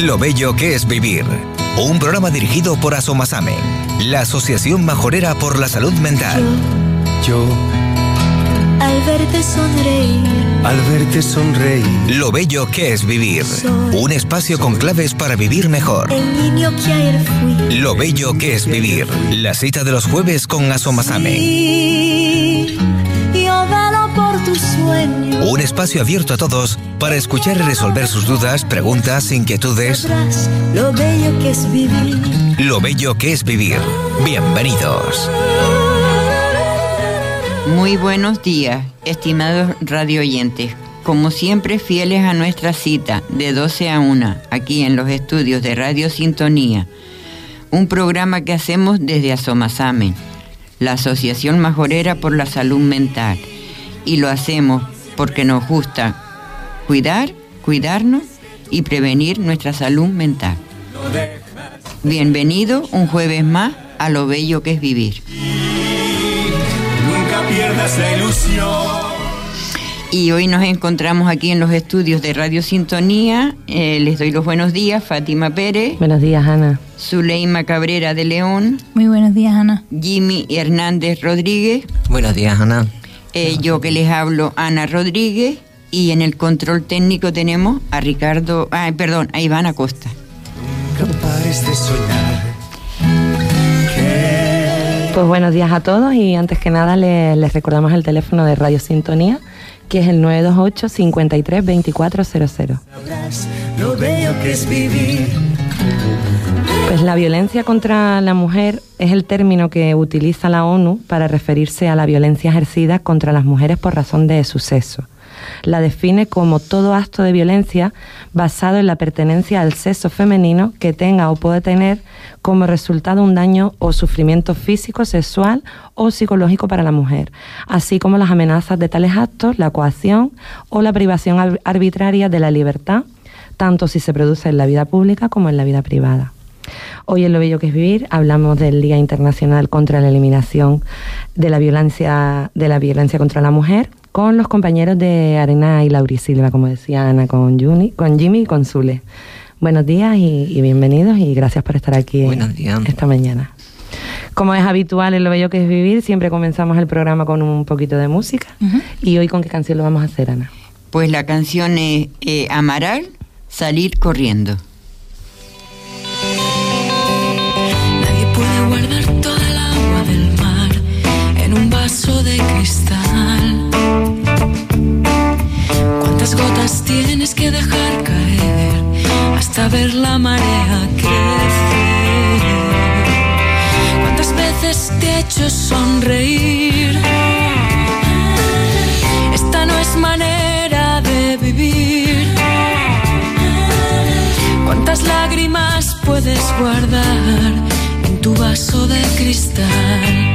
Lo bello que es vivir. Un programa dirigido por Asomasame, la Asociación Majorera por la Salud Mental. Yo, al verte sonreír, Lo bello que es vivir. Un espacio con claves para vivir mejor. El niño que ayer fui. Lo bello que es vivir. La cita de los jueves con Asomasame. Yo velo por tus sueños. Un espacio abierto a todos para escuchar y resolver sus dudas, preguntas, inquietudes. Lo bello que es vivir. Lo bello que es vivir. Bienvenidos. Muy buenos días, estimados radio oyentes. Como siempre, fieles a nuestra cita de 12 a 1, aquí en los estudios de Radio Sintonía. Un programa que hacemos desde Asomasame, la Asociación Majorera por la Salud Mental. Y lo hacemos porque nos gusta cuidarnos y prevenir nuestra salud mental. Bienvenido un jueves más a Lo bello que es vivir. nunca pierdas la ilusión. Y hoy nos encontramos aquí en los estudios de Radio Sintonía. Les doy los buenos días, Fátima Pérez. Buenos días, Ana. Zuleima Cabrera de León. Muy buenos días, Ana. Jimmy Hernández Rodríguez. Buenos días, Ana. Yo que les hablo, Ana Rodríguez. Y en el control técnico tenemos a a Iván Acosta. Nunca pares de soñar. Pues buenos días a todos y antes que nada les recordamos el teléfono de Radio Sintonía, que es el 928 53 2400. Lo bello que es vivir. Pues la violencia contra la mujer es el término que utiliza la ONU para referirse a la violencia ejercida contra las mujeres por razón de su sexo. La define como todo acto de violencia basado en la pertenencia al sexo femenino que tenga o puede tener como resultado un daño o sufrimiento físico, sexual o psicológico para la mujer, así como las amenazas de tales actos, la coacción o la privación arbitraria de la libertad, tanto si se produce en la vida pública como en la vida privada. Hoy en Lo bello que es vivir hablamos del Día Internacional contra la Eliminación de la Violencia contra la Mujer, con los compañeros de Arena y Laurisilva, como decía Ana, con Jimmy y con Zule. Buenos días y bienvenidos y gracias por estar aquí esta mañana. Como es habitual en Lo bello que es vivir, siempre comenzamos el programa con un poquito de música. ¿Y hoy con qué canción lo vamos a hacer, Ana? Pues la canción es Amaral, Salir corriendo. Nadie puede guardar toda el agua del mar en un vaso de cristal. ¿Cuántas gotas tienes que dejar caer hasta ver la marea crecer? ¿Cuántas veces te he hecho sonreír? Esta no es manera de vivir. ¿Cuántas lágrimas puedes guardar en tu vaso de cristal?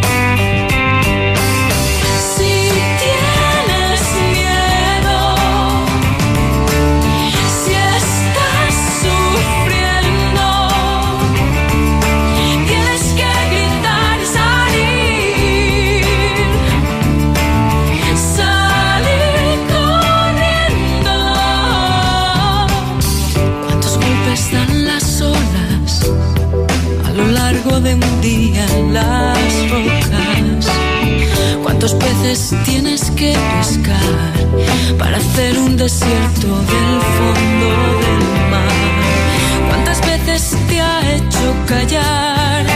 De un día en las rocas. ¿Cuántos peces tienes que pescar para hacer un desierto del fondo del mar? ¿Cuántas veces te ha hecho callar?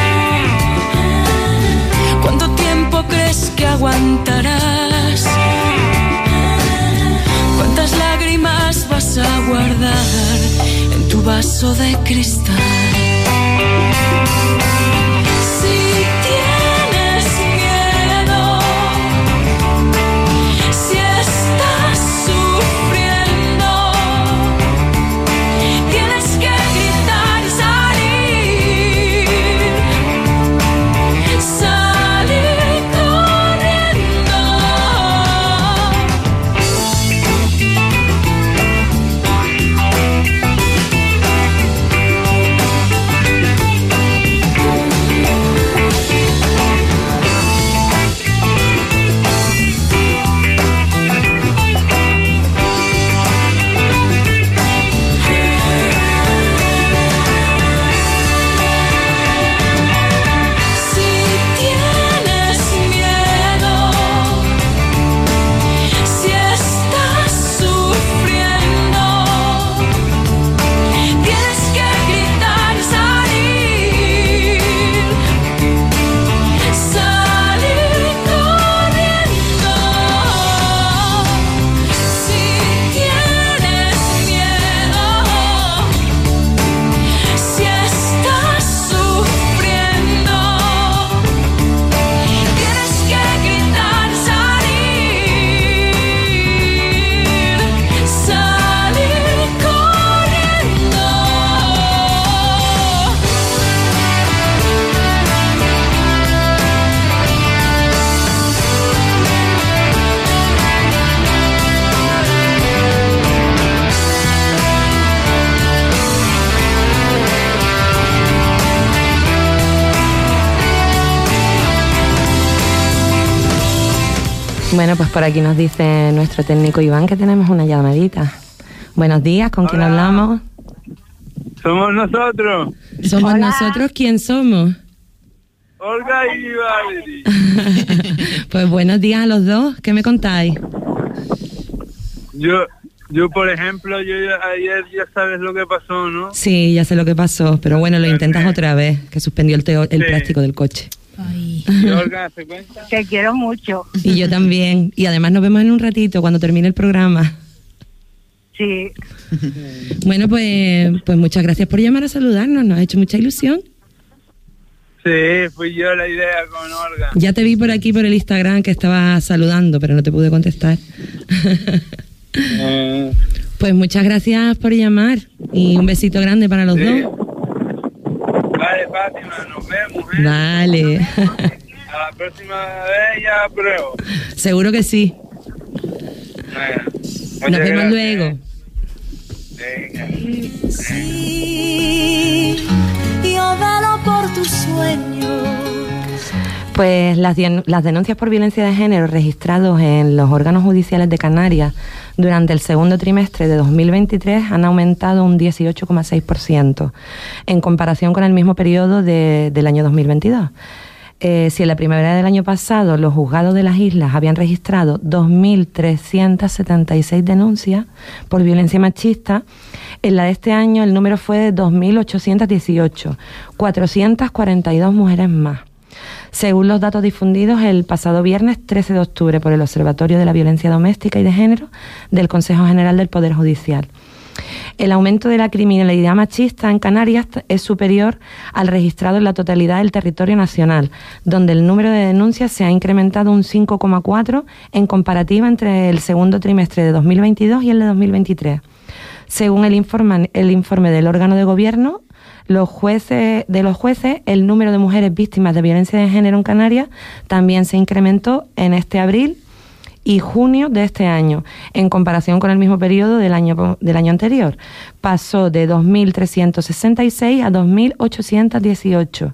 ¿Cuánto tiempo crees que aguantarás? ¿Cuántas lágrimas vas a guardar en tu vaso de cristal? Bueno, pues por aquí nos dice nuestro técnico Iván que tenemos una llamadita. Buenos días, ¿con quién hablamos? Somos nosotros. ¿Somos nosotros? ¿Quién somos? Olga y Valerie. Pues buenos días a los dos, ¿qué me contáis? Yo por ejemplo, ayer ya sabes lo que pasó, ¿no? Sí, ya sé lo que pasó, pero bueno, lo intentas otra vez, que suspendió el práctico del coche. Ay. ¿Y Olga, se cuenta? Te quiero mucho. Y yo también, y además nos vemos en un ratito cuando termine el programa. Sí. Bueno, pues muchas gracias por llamar a saludarnos, nos ha hecho mucha ilusión. Sí, fui yo la idea con Olga. Ya te vi por aquí por el Instagram que estabas saludando, pero no te pude contestar. Pues muchas gracias por llamar y un besito grande para los dos. Vale, Fátima, nos vemos, ¿eh? Vale. A la próxima vez ya apruebo. Seguro que sí. Bueno, nos vemos luego. Venga. Sí, yo velo por tus sueños. Pues las denuncias por violencia de género registrados en los órganos judiciales de Canarias durante el segundo trimestre de 2023 han aumentado un 18,6% en comparación con el mismo periodo del año 2022. Si en la primavera del año pasado los juzgados de las islas habían registrado 2.376 denuncias por violencia machista, en la de este año el número fue de 2.818, 442 mujeres más. Según los datos difundidos el pasado viernes 13 de octubre por el Observatorio de la Violencia Doméstica y de Género del Consejo General del Poder Judicial. El aumento de la criminalidad machista en Canarias es superior al registrado en la totalidad del territorio nacional, donde el número de denuncias se ha incrementado un 5,4 en comparativa entre el segundo trimestre de 2022 y el de 2023. Según el informe del órgano de gobierno, de los jueces, el número de mujeres víctimas de violencia de género en Canarias también se incrementó en este abril y junio de este año, en comparación con el mismo periodo del año anterior. Pasó de 2.366 a 2.818,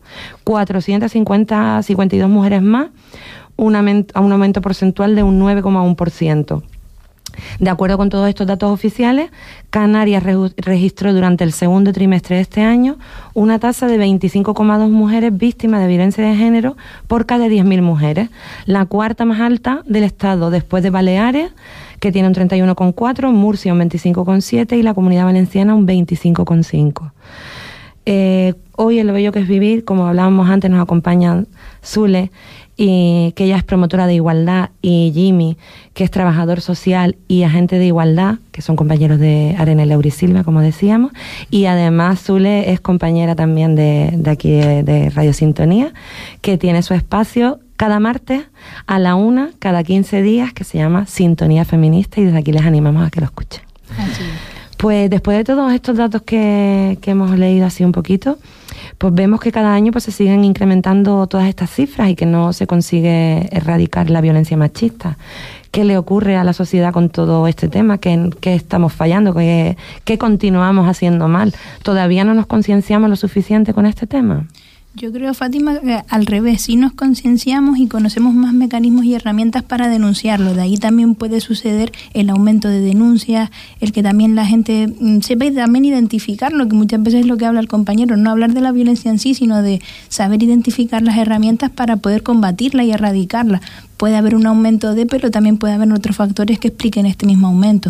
452 mujeres más, un aumento porcentual de un 9,1%. De acuerdo con todos estos datos oficiales, Canarias registró durante el segundo trimestre de este año una tasa de 25,2 mujeres víctimas de violencia de género por cada 10.000 mujeres, la cuarta más alta del Estado después de Baleares, que tiene un 31,4, Murcia un 25,7 y la Comunidad Valenciana un 25,5. Hoy en Lo Bello que es Vivir, como hablábamos antes, nos acompaña Zule, y que ella es promotora de igualdad, y Jimmy, que es trabajador social y agente de igualdad, que son compañeros de Arenela Eurisilva, como decíamos, y además Zule es compañera también de aquí de Radio Sintonía, que tiene su espacio cada martes a la 1, cada 15 días, que se llama Sintonía Feminista, y desde aquí les animamos a que lo escuchen. Así es. Pues después de todos estos datos que hemos leído así un poquito, pues vemos que cada año pues se siguen incrementando todas estas cifras y que no se consigue erradicar la violencia machista. ¿Qué le ocurre a la sociedad con todo este tema? ¿Qué estamos fallando? ¿Qué continuamos haciendo mal? ¿Todavía no nos concienciamos lo suficiente con este tema? Yo creo, Fátima, que al revés, sí nos concienciamos y conocemos más mecanismos y herramientas para denunciarlo. De ahí también puede suceder el aumento de denuncias, el que también la gente sepa y también identificarlo, que muchas veces es lo que habla el compañero, no hablar de la violencia en sí, sino de saber identificar las herramientas para poder combatirla y erradicarla. Puede haber un aumento pero también puede haber otros factores que expliquen este mismo aumento.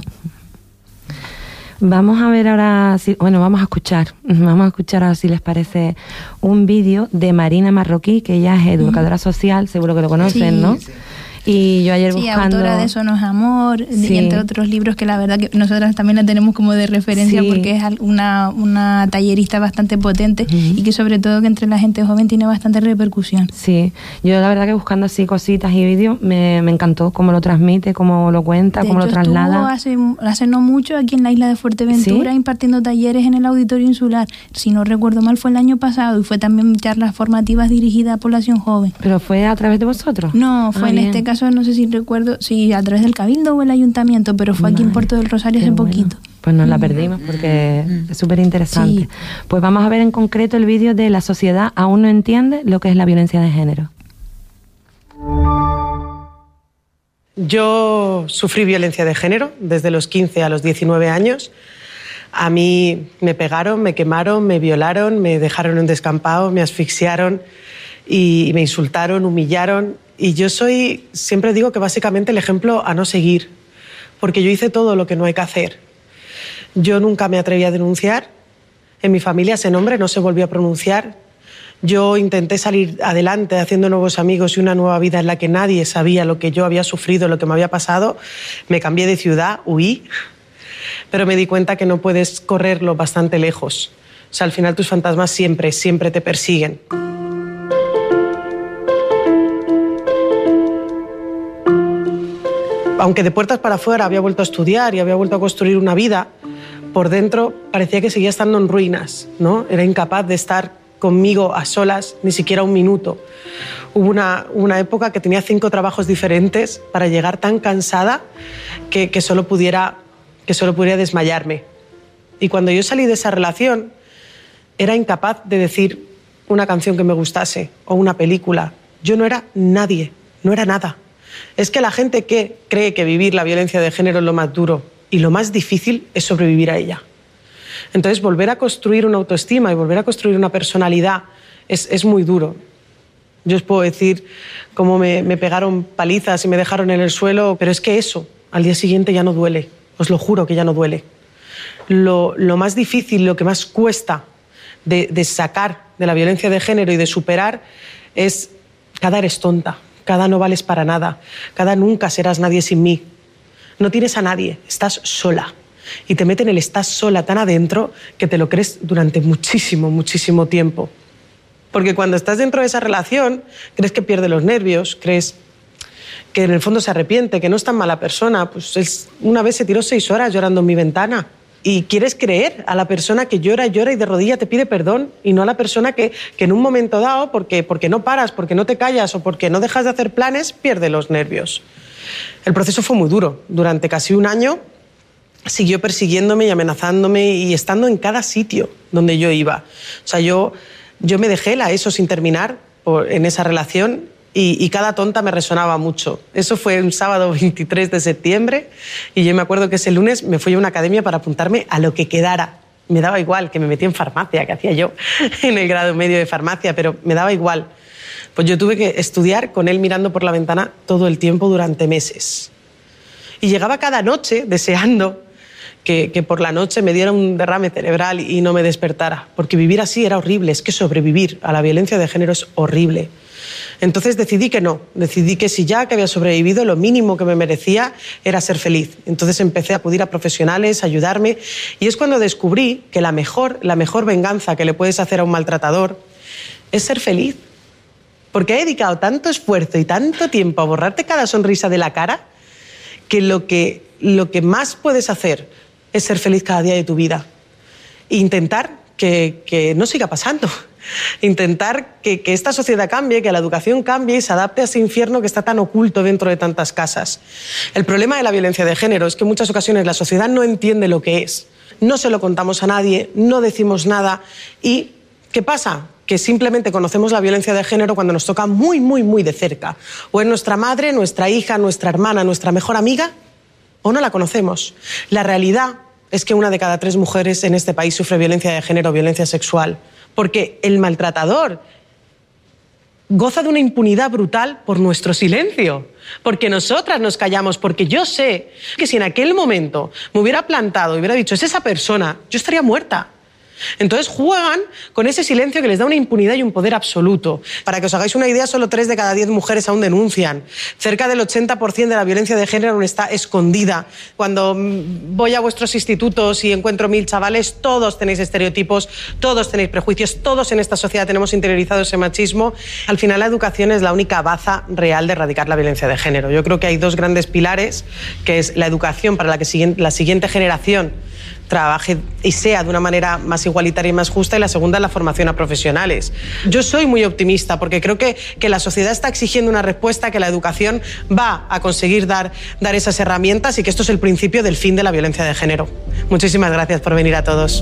Vamos a ver ahora, vamos a escuchar ahora si les parece un vídeo de Marina Marroquí, que ella es educadora social, seguro que lo conocen, sí, ¿no? Sí. Y yo ayer buscando... autora de Eso no es amor, sí, y entre otros libros que la verdad que nosotras también la tenemos como de referencia, sí, porque es una tallerista bastante potente, y que sobre todo que entre la gente joven tiene bastante repercusión. Sí, yo la verdad que buscando así cositas y vídeos me encantó cómo lo transmite, cómo lo cuenta, cómo lo traslada. Hace no mucho aquí en la isla de Fuerteventura, ¿sí?, impartiendo talleres en el Auditorio Insular. Si no recuerdo mal fue el año pasado y fue también charlas formativas dirigidas a población joven. ¿Pero fue a través de vosotros? No, fue en este caso, no sé si recuerdo, si a través del Cabildo o el Ayuntamiento, pero fue aquí en Puerto del Rosario hace poquito. Pues nos la perdimos porque es súper interesante. Sí. Pues vamos a ver en concreto el vídeo de La sociedad aún no entiende lo que es la violencia de género. Yo sufrí violencia de género desde los 15 a los 19 años. A mí me pegaron, me quemaron, me violaron, me dejaron en un descampado, me asfixiaron y me insultaron, humillaron. Y yo soy, siempre digo que básicamente el ejemplo a no seguir, porque yo hice todo lo que no hay que hacer. Yo nunca me atreví a denunciar, en mi familia ese nombre no se volvió a pronunciar. Yo intenté salir adelante haciendo nuevos amigos y una nueva vida en la que nadie sabía lo que yo había sufrido, lo que me había pasado. Me cambié de ciudad, huí, pero me di cuenta que no puedes correrlo bastante lejos. O sea, al final tus fantasmas siempre te persiguen. Aunque de puertas para afuera había vuelto a estudiar y había vuelto a construir una vida, por dentro parecía que seguía estando en ruinas, ¿no? Era incapaz de estar conmigo a solas ni siquiera un minuto. Hubo una época que tenía 5 trabajos diferentes para llegar tan cansada que solo pudiera desmayarme. Y cuando yo salí de esa relación, era incapaz de decir una canción que me gustase o una película. Yo no era nadie, no era nada. Es que la gente que cree que vivir la violencia de género es lo más duro y lo más difícil es sobrevivir a ella. Entonces, volver a construir una autoestima y volver a construir una personalidad es muy duro. Yo os puedo decir cómo me pegaron palizas y me dejaron en el suelo, pero es que eso al día siguiente ya no duele. Os lo juro que ya no duele. Lo más difícil, lo que más cuesta de sacar de la violencia de género y de superar es cada eres tonta. Cada no vales para nada, cada nunca serás nadie sin mí. No tienes a nadie, estás sola. Y te meten el estás sola tan adentro que te lo crees durante muchísimo, muchísimo tiempo. Porque cuando estás dentro de esa relación, crees que pierde los nervios, crees que en el fondo se arrepiente, que no es tan mala persona. Pues una vez se tiró 6 horas llorando en mi ventana. Y quieres creer a la persona que llora y de rodilla te pide perdón y no a la persona que en un momento dado, porque no paras, porque no te callas o porque no dejas de hacer planes, pierde los nervios. El proceso fue muy duro. Durante casi un año siguió persiguiéndome y amenazándome y estando en cada sitio donde yo iba. O sea, yo me dejé la ESO sin terminar en esa relación y cada tonta me resonaba mucho. Eso fue un sábado 23 de septiembre y yo me acuerdo que ese lunes me fui a una academia para apuntarme a lo que quedara. Me daba igual, que me metí en farmacia, que hacía yo en el grado medio de farmacia, pero me daba igual. Pues yo tuve que estudiar con él mirando por la ventana todo el tiempo durante meses. Y llegaba cada noche deseando que por la noche me diera un derrame cerebral y no me despertara, porque vivir así era horrible, es que sobrevivir a la violencia de género es horrible. Entonces decidí que no, decidí que si ya que había sobrevivido, lo mínimo que me merecía era ser feliz. Entonces empecé a acudir a profesionales, a ayudarme, y es cuando descubrí que la mejor venganza que le puedes hacer a un maltratador es ser feliz. Porque he dedicado tanto esfuerzo y tanto tiempo a borrarte cada sonrisa de la cara que lo que más puedes hacer es ser feliz cada día de tu vida. E intentar que no siga pasando. Intentar que esta sociedad cambie, que la educación cambie y se adapte a ese infierno que está tan oculto dentro de tantas casas. El problema de la violencia de género es que en muchas ocasiones la sociedad no entiende lo que es. No se lo contamos a nadie, no decimos nada. ¿Y qué pasa? Que simplemente conocemos la violencia de género cuando nos toca muy, muy, muy de cerca. O es nuestra madre, nuestra hija, nuestra hermana, nuestra mejor amiga, o no la conocemos. La realidad es que 1 de cada 3 mujeres en este país sufre violencia de género o violencia sexual. Porque el maltratador goza de una impunidad brutal por nuestro silencio. Porque nosotras nos callamos, porque yo sé que si en aquel momento me hubiera plantado y hubiera dicho, es esa persona, yo estaría muerta. Entonces juegan con ese silencio que les da una impunidad y un poder absoluto. Para que os hagáis una idea, solo 3 de cada 10 mujeres aún denuncian. Cerca del 80% de la violencia de género aún está escondida. Cuando voy a vuestros institutos y encuentro 1000 chavales, todos tenéis estereotipos, todos tenéis prejuicios, todos en esta sociedad tenemos interiorizado ese machismo. Al final la educación es la única baza real de erradicar la violencia de género. Yo creo que hay 2 grandes pilares, que es la educación para la siguiente generación trabaje y sea de una manera más igualitaria y más justa, y la segunda es la formación a profesionales. Yo soy muy optimista porque creo que la sociedad está exigiendo una respuesta, que la educación va a conseguir dar esas herramientas y que esto es el principio del fin de la violencia de género. Muchísimas gracias por venir a todos.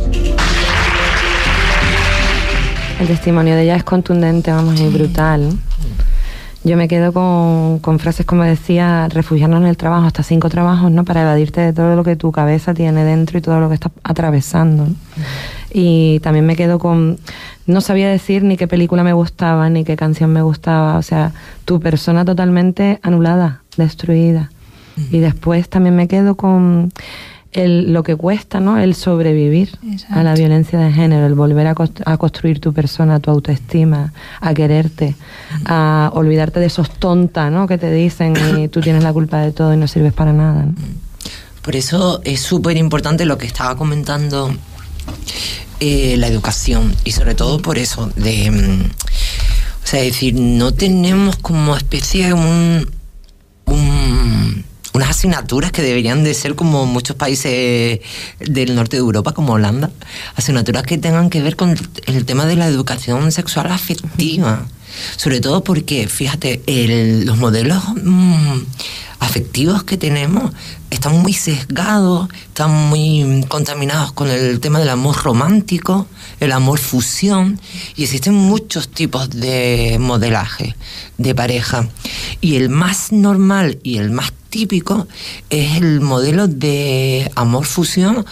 El testimonio de ella es contundente, vamos, y brutal. Yo me quedo con frases como decía, refugiarnos en el trabajo, hasta 5 trabajos, ¿no? Para evadirte de todo lo que tu cabeza tiene dentro y todo lo que estás atravesando, ¿no? Y también me quedo con... No sabía decir ni qué película me gustaba, ni qué canción me gustaba. O sea, tu persona totalmente anulada, destruida. Y después también me quedo con lo que cuesta, ¿no? El sobrevivir a la violencia de género, el volver a construir tu persona, tu autoestima, a quererte, a olvidarte de esos tontas, ¿no? Que te dicen y tú tienes la culpa de todo y no sirves para nada, ¿no? Por eso es súper importante lo que estaba comentando, la educación, y sobre todo por eso, o sea, es decir, no tenemos como especie de unas asignaturas que deberían de ser como muchos países del norte de Europa, como Holanda, asignaturas que tengan que ver con el tema de la educación sexual afectiva, sobre todo porque, fíjate, los modelos afectivos que tenemos están muy sesgados, están muy contaminados con el tema del amor romántico, el amor fusión, y existen muchos tipos de modelaje de pareja, y el más normal y el más típico es el modelo de amor fusión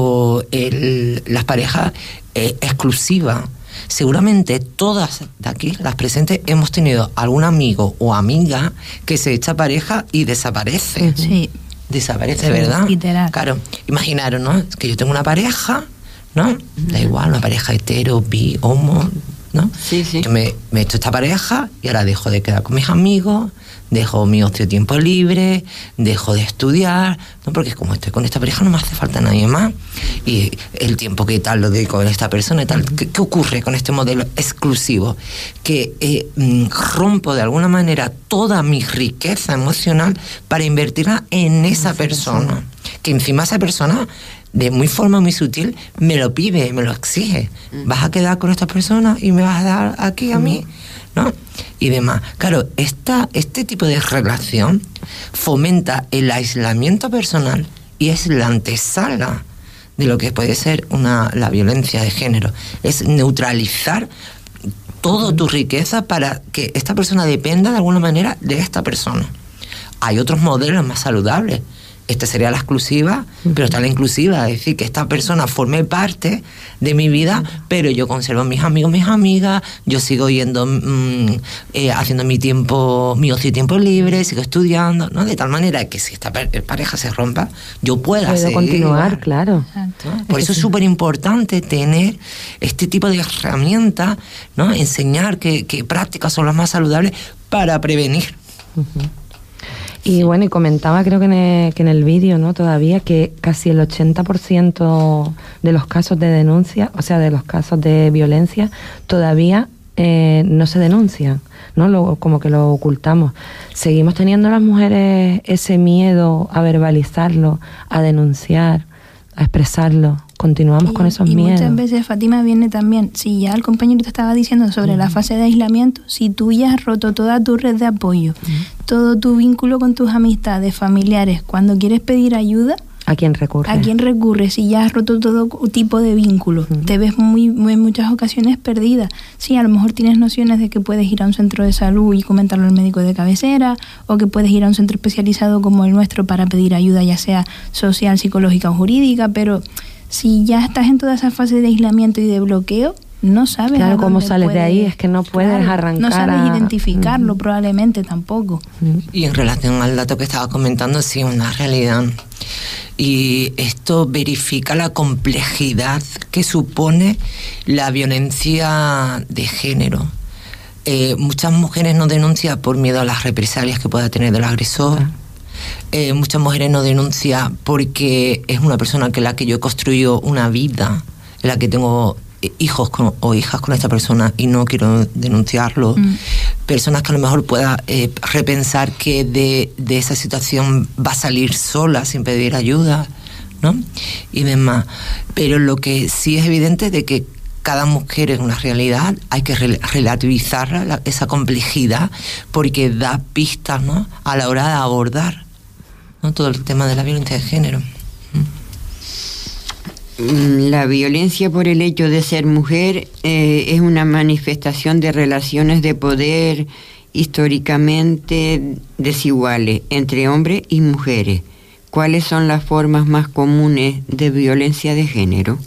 o las parejas exclusivas. Seguramente todas de aquí, las presentes, hemos tenido algún amigo o amiga que se echa pareja y desaparece. Sí. Desaparece, Sí, ¿verdad? literal. Claro, imaginaros, ¿no? Que yo tengo una pareja, ¿no? Da igual, una pareja hetero, bi, homo, ¿no? Sí, sí. Yo me he hecho esta pareja y ahora dejo de quedar con mis amigos, dejo mi ocio tiempo libre, dejo de estudiar, ¿no? Porque como estoy con esta pareja no me hace falta nadie más, y el tiempo que tal lo dedico a esta persona y tal. ¿Qué ocurre con este modelo exclusivo? Que rompo de alguna manera toda mi riqueza emocional para invertirla en esa persona, que encima esa persona de forma muy sutil me lo pide, me lo exige. ¿Vas a quedar con esta persona y me vas a dar aquí a mí? ¿No? Y demás. Claro, este tipo de relación fomenta el aislamiento personal y es la antesala de lo que puede ser la violencia de género. Es neutralizar toda tu riqueza para que esta persona dependa de alguna manera de esta persona. Hay otros modelos más saludables. Esta sería la exclusiva, pero está la inclusiva, es decir, que esta persona forme parte de mi vida, pero yo conservo a mis amigos, mis amigas, yo sigo yendo, haciendo mi ocio y tiempo libre, sigo estudiando, ¿no? De tal manera que si esta pareja se rompa, yo pueda seguir continuar, igual, claro. ¿no? Por eso es súper importante tener este tipo de herramientas, ¿no? Enseñar que prácticas son las más saludables para prevenir. Y bueno, y comentaba, creo que en el vídeo, ¿no? Todavía que casi el 80% de los casos de denuncia, o sea, de los casos de violencia, todavía no se denuncian, ¿no? Como que lo ocultamos. Seguimos teniendo las mujeres ese miedo a verbalizarlo, a denunciar, a expresarlo. Continuamos con esos miedos. Y muchas veces, Fátima, viene también, si ya el compañero te estaba diciendo sobre la fase de aislamiento, si tú ya has roto toda tu red de apoyo, todo tu vínculo con tus amistades, familiares, cuando quieres pedir ayuda, ¿a quién recurres? ¿A quién recurres? Si ya has roto todo tipo de vínculos, te ves en muchas ocasiones perdida. Sí, a lo mejor tienes nociones de que puedes ir a un centro de salud y comentarlo al médico de cabecera, o que puedes ir a un centro especializado como el nuestro para pedir ayuda, ya sea social, psicológica o jurídica, pero si ya estás en toda esa fase de aislamiento y de bloqueo, no sabes. Claro, cómo sales de ahí, es que no puedes arrancar. No sabes identificarlo, probablemente tampoco. Y en relación al dato que estaba comentando, sí, una realidad. Y esto verifica la complejidad que supone la violencia de género. Muchas mujeres no denuncian por miedo a las represalias que pueda tener del agresor. Muchas mujeres no denuncian porque es una persona con la que yo he construido una vida, en la que tengo hijos o hijas con esta persona y no quiero denunciarlo. Personas que a lo mejor pueda repensar que de esa situación va a salir sola sin pedir ayuda, ¿no? Y demás. Pero lo que sí es evidente es de que cada mujer es una realidad, hay que relativizar esa complejidad, porque da pistas, ¿no?, a la hora de abordar, ¿no?, todo el tema de la violencia de género. La violencia por el hecho de ser mujer es una manifestación de relaciones de poder históricamente desiguales entre hombres y mujeres. ¿Cuáles son las formas más comunes de violencia de género?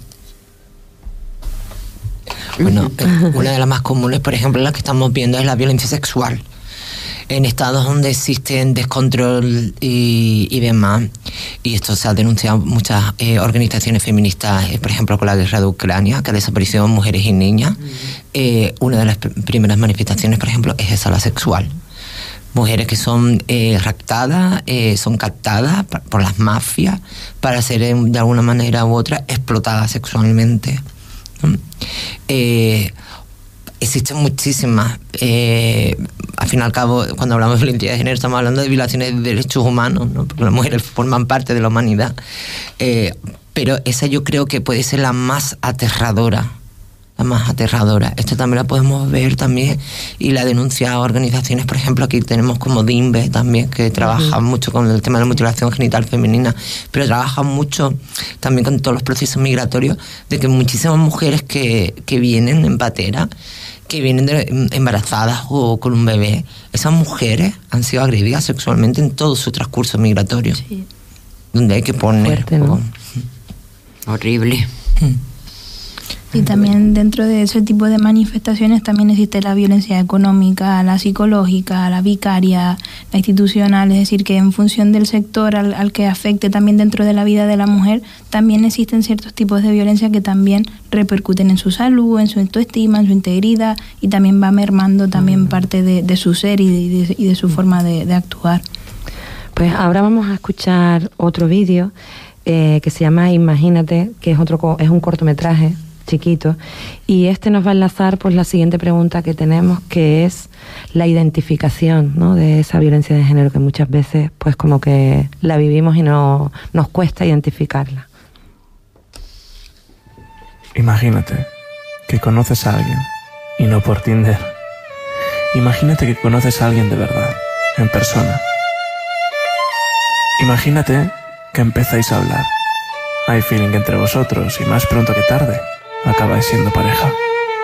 Bueno, una de las más comunes, por ejemplo, la que estamos viendo es la violencia sexual. En estados donde existen descontrol y demás, y esto se ha denunciado muchas organizaciones feministas, por ejemplo con la guerra de Ucrania, que ha desaparecido mujeres y niñas. Una de las primeras manifestaciones, por ejemplo, es esa, la sexual. Mujeres que son raptadas, son captadas por las mafias para ser de alguna manera u otra explotadas sexualmente. Existen muchísimas. Al fin y al cabo, cuando hablamos de violencia de género, estamos hablando de violaciones de derechos humanos, ¿no? Porque las mujeres forman parte de la humanidad. Pero esa yo creo que puede ser la más aterradora. La más aterradora. Esto también la podemos ver también y la denuncia a organizaciones, por ejemplo, aquí tenemos como DIMBE también, que trabajan mucho con el tema de la mutilación genital femenina, pero trabajan mucho también con todos los procesos migratorios, de que muchísimas mujeres que vienen en patera, que vienen embarazadas o con un bebé, esas mujeres han sido agredidas sexualmente en todo su transcurso migratorio. Sí. Donde hay que poner... Fuerte, ¿no? Horrible. Y también dentro de ese tipo de manifestaciones también existe la violencia económica, la psicológica, la vicaria, la institucional, es decir, que en función del sector al que afecte también dentro de la vida de la mujer, también existen ciertos tipos de violencia que también repercuten en su salud, en su autoestima, en su integridad, y también va mermando también parte de su ser y de su forma de actuar. Pues ahora vamos a escuchar otro vídeo que se llama Imagínate, que es un cortometraje chiquito, y este nos va a enlazar pues la siguiente pregunta que tenemos, que es la identificación, ¿no?, de esa violencia de género, que muchas veces pues como que la vivimos y no nos cuesta identificarla. Imagínate que conoces a alguien y no por Tinder. Imagínate que conoces a alguien de verdad, en persona. Imagínate que empezáis a hablar. Hay feeling entre vosotros y más pronto que tarde acabáis siendo pareja.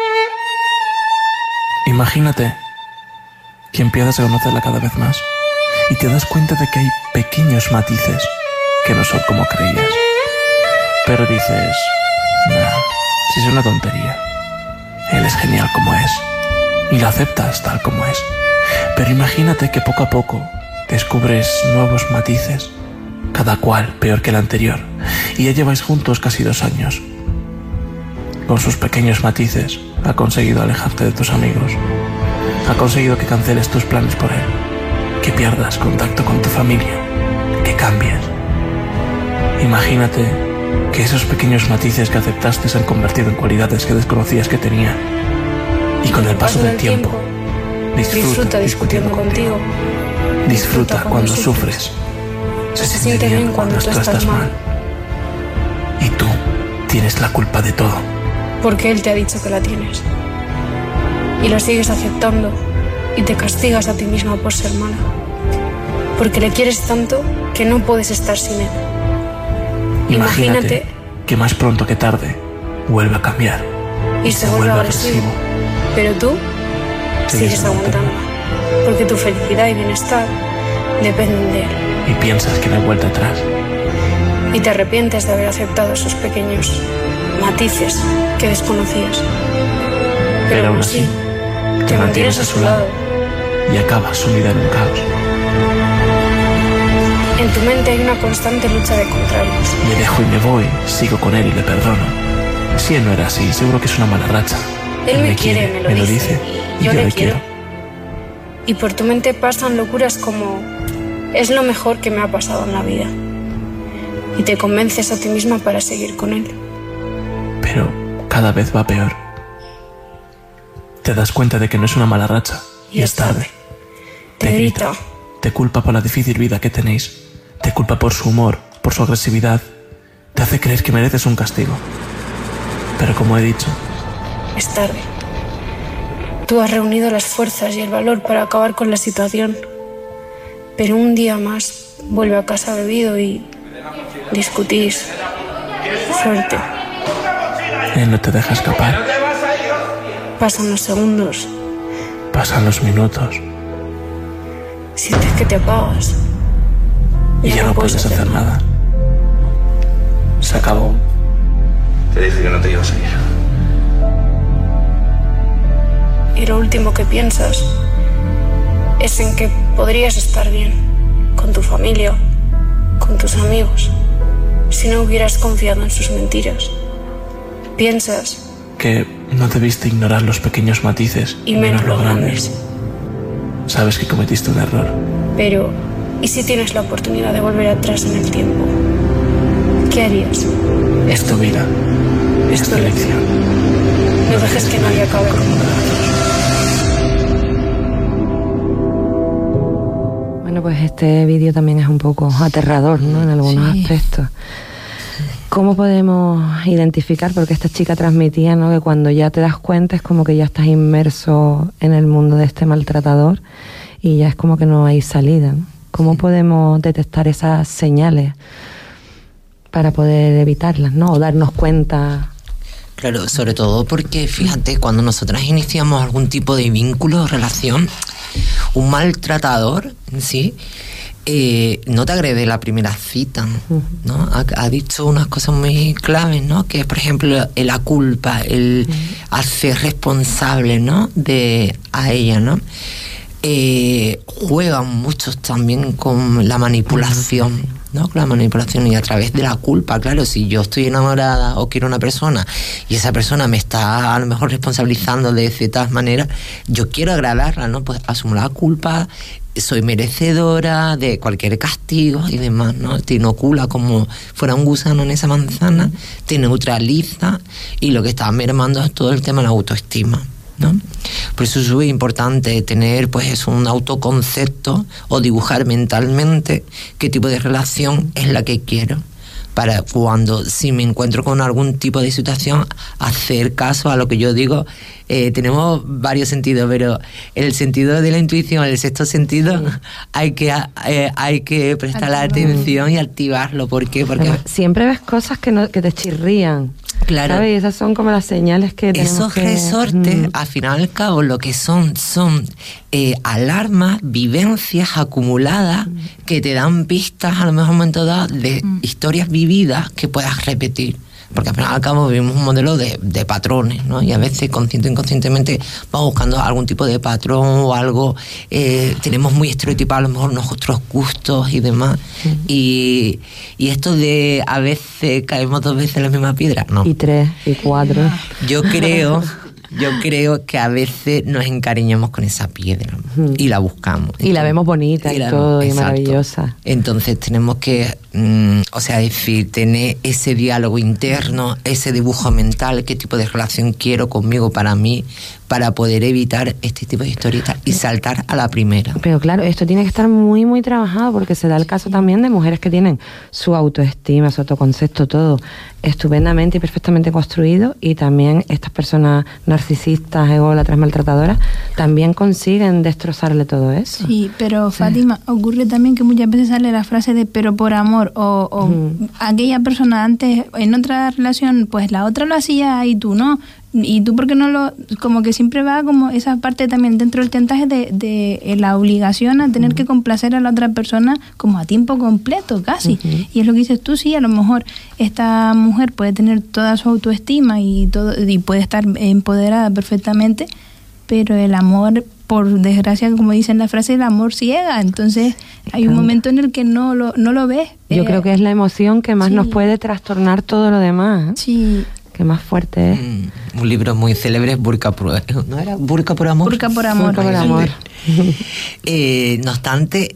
Imagínate que empiezas a conocerla cada vez más y te das cuenta de que hay pequeños matices que no son como creías. Pero dices, nah, si es una tontería. Él es genial como es y lo aceptas tal como es. Pero imagínate que poco a poco descubres nuevos matices, cada cual peor que el anterior, y ya lleváis juntos casi 2 años. Con sus pequeños matices ha conseguido alejarte de tus amigos, ha conseguido que canceles tus planes por él, que pierdas contacto con tu familia, que cambies. Imagínate que esos pequeños matices que aceptaste se han convertido en cualidades que desconocías que tenía, y con el paso del tiempo disfruta discutiendo contigo, disfruta cuando sufres, se siente bien cuando tú estás mal, y tú tienes la culpa de todo. Porque él te ha dicho que la tienes. Y la sigues aceptando y te castigas a ti misma por ser mala. Porque le quieres tanto que no puedes estar sin él. Imagínate que más pronto que tarde vuelve a cambiar y se vuelve agresivo. Pero tú sigues aguantando. Porque tu felicidad y bienestar dependen de él. Y piensas que no hay vuelta atrás. Y te arrepientes de haber aceptado esos pequeños matices que desconocías. Pero aún así, te mantienes a su lado y acabas sumida en un caos. En tu mente hay una constante lucha de contrarios. Me dejo y me voy, sigo con él y le perdono. Si él no era así, seguro que es una mala racha. Él me quiere, me lo dice, y yo le quiero. Y por tu mente pasan locuras como: es lo mejor que me ha pasado en la vida. Y te convences a ti misma para seguir con él. Pero cada vez va peor. Te das cuenta de que no es una mala racha y es tarde. Te grita, te culpa por la difícil vida que tenéis, te culpa por su humor, por su agresividad, te hace creer que mereces un castigo. Pero como he dicho, es tarde. Tú has reunido las fuerzas y el valor para acabar con la situación, pero un día más vuelve a casa bebido y discutís fuerte. Él no te deja escapar. Pasan los segundos. Pasan los minutos. Sientes que te apagas. Y ya no puedes hacer nada. Se acabó. Te dije que no te ibas a ir. Y lo último que piensas es en que podrías estar bien con tu familia, con tus amigos, si no hubieras confiado en sus mentiras. Piensas que no debiste ignorar los pequeños matices y menos los grandes. Sabes que cometiste un error. Pero, ¿y si tienes la oportunidad de volver atrás en el tiempo? ¿Qué harías? Es tu vida. Es tu elección. No dejes que nadie acabe con Bueno, pues este vídeo también es un poco aterrador, ¿no? En algunos aspectos. ¿Cómo podemos identificar? Porque esta chica transmitía, ¿no?, que cuando ya te das cuenta es como que ya estás inmerso en el mundo de este maltratador y ya es como que no hay salida, ¿no? ¿Cómo podemos detectar esas señales para poder evitarlas, ¿no? O darnos cuenta. Claro, sobre todo porque, fíjate, cuando nosotras iniciamos algún tipo de vínculo o relación, un maltratador, ¿sí?, no te agrede la primera cita, ¿no? Ha dicho unas cosas muy claves, ¿no? Que es, por ejemplo, la culpa, el hacer responsable, ¿no?, a ella, ¿no? Juegan muchos también con la manipulación, ¿no? Con la manipulación y a través de la culpa. Claro, si yo estoy enamorada o quiero una persona y esa persona me está a lo mejor responsabilizando de ciertas maneras, yo quiero agradarla, ¿no? Pues asumo la culpa, soy merecedora de cualquier castigo y demás, ¿no? Te inocula como fuera un gusano en esa manzana, te neutraliza y lo que está mermando es todo el tema de la autoestima, ¿no? Por eso es muy importante tener, pues, un autoconcepto o dibujar mentalmente qué tipo de relación es la que quiero, para cuando, si me encuentro con algún tipo de situación, hacer caso a lo que yo digo. Tenemos varios sentidos, pero el sentido de la intuición, el sexto sentido, hay que prestar la atención y activarlo. ¿Por qué? Porque siempre ves cosas que te chirrían. Claro. ¿Sabes? Y esas son como las señales que tenemos. Esos resortes, al final y al cabo, lo que son alarmas, vivencias acumuladas que te dan pistas, a lo mejor en un momento dado, de historias vividas que puedas repetir. Porque al final y al cabo vivimos un modelo de patrones, ¿no? Y a veces consciente o inconscientemente vamos buscando algún tipo de patrón o algo. Tenemos muy estereotipados a lo mejor nuestros gustos y demás. Y esto de a veces caemos 2 veces en la misma piedra, ¿no? Y 3, y 4. Yo creo que a veces nos encariñamos con esa piedra y la buscamos. Y la vemos bonita y todo, y maravillosa. Entonces tenemos que, decir, tener ese diálogo interno, ese dibujo mental, qué tipo de relación quiero conmigo, para mí, para poder evitar este tipo de historietas y saltar a la primera. Pero claro, esto tiene que estar muy, muy trabajado, porque se da el caso también de mujeres que tienen su autoestima, su autoconcepto, todo estupendamente y perfectamente construido, y también estas personas narcisistas, ególatras, maltratadoras, también consiguen destrozarle todo eso. Sí, pero Fátima, ocurre también que muchas veces sale la frase de pero por amor, o aquella persona antes, en otra relación, pues la otra lo hacía y tú no. Y tú, ¿por qué no lo...? Como que siempre va como esa parte también dentro del chantaje de la obligación a tener que complacer a la otra persona como a tiempo completo, casi. Y es lo que dices tú, sí, a lo mejor esta mujer puede tener toda su autoestima y todo, y puede estar empoderada perfectamente, pero el amor, por desgracia, como dice en la frase, el amor ciega. Entonces hay un momento en el que no lo ves. Yo creo que es la emoción que más nos puede trastornar todo lo demás. Sí. Que más fuerte es. Un libro muy célebre es Burka por amor. Burka por amor. Burka por amor. No obstante,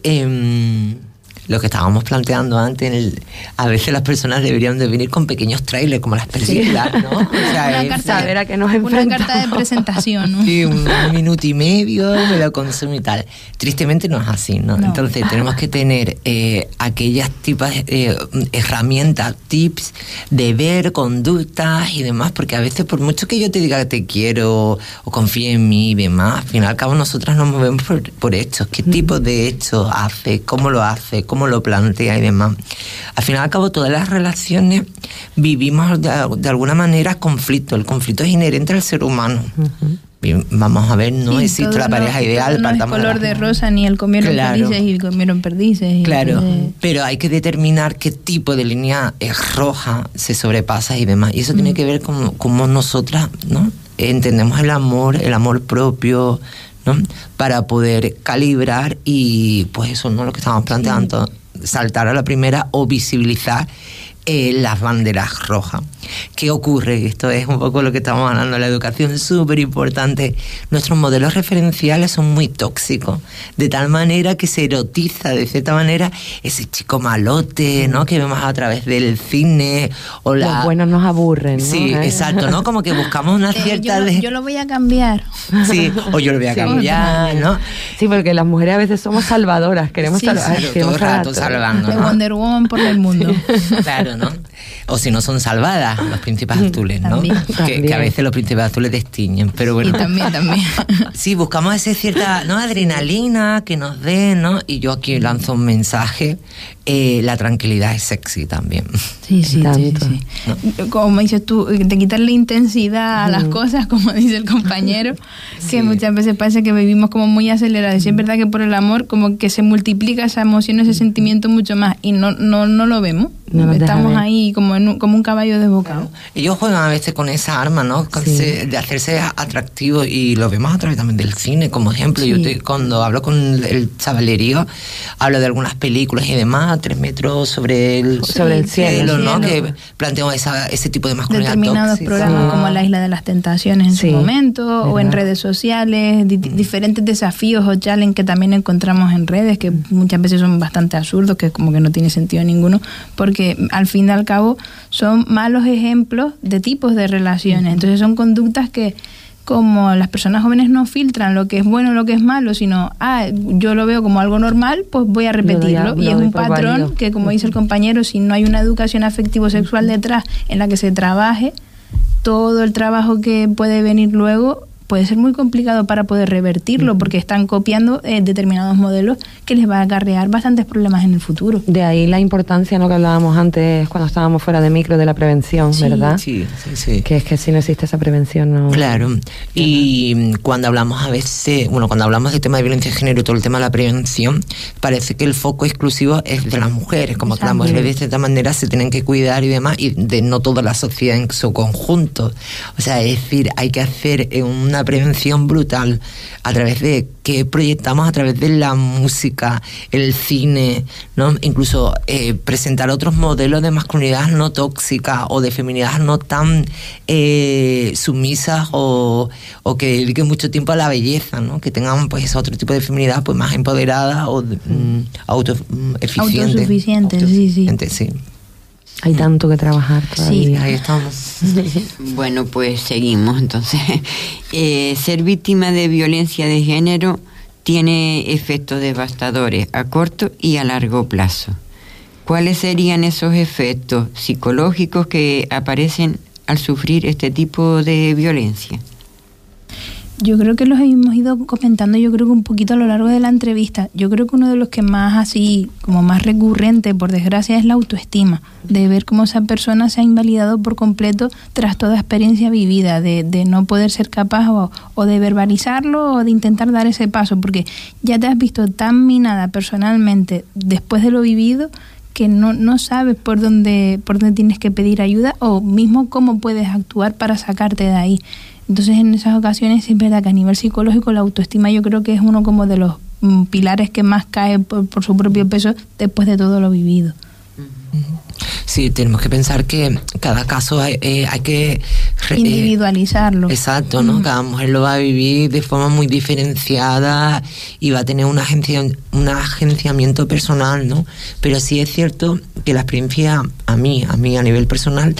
lo que estábamos planteando antes, a veces las personas deberían de venir con pequeños trailers, como las películas, ¿no? O sea, una carta de presentación, ¿no? Sí, 1 minuto y medio, me lo consumo y tal. Tristemente no es así, ¿no? Entonces tenemos que tener aquellas tipos de herramientas, tips de ver, conductas y demás, porque a veces, por mucho que yo te diga que te quiero o confíe en mí y demás, al final y al cabo nosotras nos movemos por hechos. ¿Qué tipo de hechos hace? ¿Cómo lo hace? ¿Cómo lo plantea y demás? Al final y al cabo, todas las relaciones vivimos de alguna manera conflicto. El conflicto es inherente al ser humano. Vamos a ver, no Sí, existe todo la pareja no, ideal. todo no es color de rosa, ni el comieron Claro. felices y comieron perdices. Claro, pero hay que determinar qué tipo de línea es roja, se sobrepasa y demás. Y eso tiene que ver con cómo nosotras, ¿no?, entendemos el amor propio, ¿no?, para poder calibrar y pues eso, ¿no?, lo que estamos planteando, saltar a la primera o visibilizar las banderas rojas. ¿Qué ocurre? Esto es un poco lo que estamos hablando, la educación es súper importante. Nuestros modelos referenciales son muy tóxicos, de tal manera que se erotiza de cierta manera ese chico malote, ¿no?, que vemos a través del cine. O Los buenos nos aburren, ¿no? Sí, exacto, ¿no? Como que buscamos una cierta... Yo lo voy a cambiar. Sí, o yo lo voy a cambiar, ¿no? Sí, porque las mujeres a veces somos salvadoras, queremos salvar. Claro, todo el rato salvando, De ¿no? Wonder Woman por el mundo. Claro, ¿no? O si no son salvadas, los príncipes azules, ¿no? Que a veces los príncipes azules destiñen, pero bueno. Y también. Sí, buscamos esa cierta, ¿no?, adrenalina que nos dé, ¿no? Y yo aquí lanzo un mensaje, la tranquilidad es sexy también. Sí. Como dices tú, de quitarle intensidad a las cosas, como dice el compañero, que muchas veces parece que vivimos como muy acelerados. Y es verdad que por el amor como que se multiplica esa emoción, ese sentimiento mucho más, y no lo vemos. Estamos ahí como un caballo desbocado. Ellos juegan a veces con esa arma, ¿no? De hacerse atractivos, y lo vemos a través también del cine, como ejemplo. Yo cuando hablo con el chavalerío, hablo de algunas películas y demás, 3 metros sobre el cielo, ¿no? Que plantean ese tipo de masculinidad determinados tóxica. programas como La Isla de las Tentaciones en su momento, o en redes sociales, diferentes desafíos o challenges que también encontramos en redes, que muchas veces son bastante absurdos, que como que no tiene sentido ninguno, porque al fin y al cabo son malos ejemplos de tipos de relaciones. Entonces son conductas que, como las personas jóvenes no filtran lo que es bueno o lo que es malo, sino yo lo veo como algo normal, pues voy a repetirlo. Y es un patrón que, como dice el compañero, si no hay una educación afectivo-sexual detrás en la que se trabaje, todo el trabajo que puede venir luego puede ser muy complicado para poder revertirlo, porque están copiando determinados modelos que les va a acarrear bastantes problemas en el futuro. De ahí la importancia, ¿no?, que hablábamos antes cuando estábamos fuera de micro, de la prevención, ¿verdad? Sí. Que es que si no existe esa prevención no... Claro, y cuando hablamos a veces, cuando hablamos del tema de violencia de género y todo el tema de la prevención, parece que el foco exclusivo es de las mujeres, como que las mujeres de cierta manera se tienen que cuidar y demás, y de no toda la sociedad en su conjunto. O sea, es decir, hay que hacer una prevención brutal a través de que proyectamos a través de la música, el cine, ¿no? Incluso presentar otros modelos de masculinidad no tóxica o de feminidad no tan sumisas o que dediquen mucho tiempo a la belleza, ¿no? Que tengan pues otro tipo de feminidad pues más empoderada o autosuficiente. Sí. Hay tanto que trabajar todavía. Sí, ahí estamos. Bueno, pues seguimos entonces. Ser víctima de violencia de género tiene efectos devastadores a corto y a largo plazo. ¿Cuáles serían esos efectos psicológicos que aparecen al sufrir este tipo de violencia? Yo creo que los hemos ido comentando, yo creo que un poquito a lo largo de la entrevista. Yo creo que uno de los que más así, como más recurrente, por desgracia, es la autoestima, de ver cómo esa persona se ha invalidado por completo tras toda experiencia vivida, de no poder ser capaz o de verbalizarlo o de intentar dar ese paso, porque ya te has visto tan minada personalmente después de lo vivido que no sabes por dónde tienes que pedir ayuda o mismo cómo puedes actuar para sacarte de ahí. Entonces, en esas ocasiones es verdad que a nivel psicológico la autoestima yo creo que es uno como de los pilares que más cae por su propio peso después de todo lo vivido. Sí, tenemos que pensar que cada caso hay que individualizarlo. Exacto, ¿no? Cada mujer lo va a vivir de forma muy diferenciada y va a tener un agenciamiento personal, ¿no? Pero sí es cierto que la experiencia a mí a nivel personal,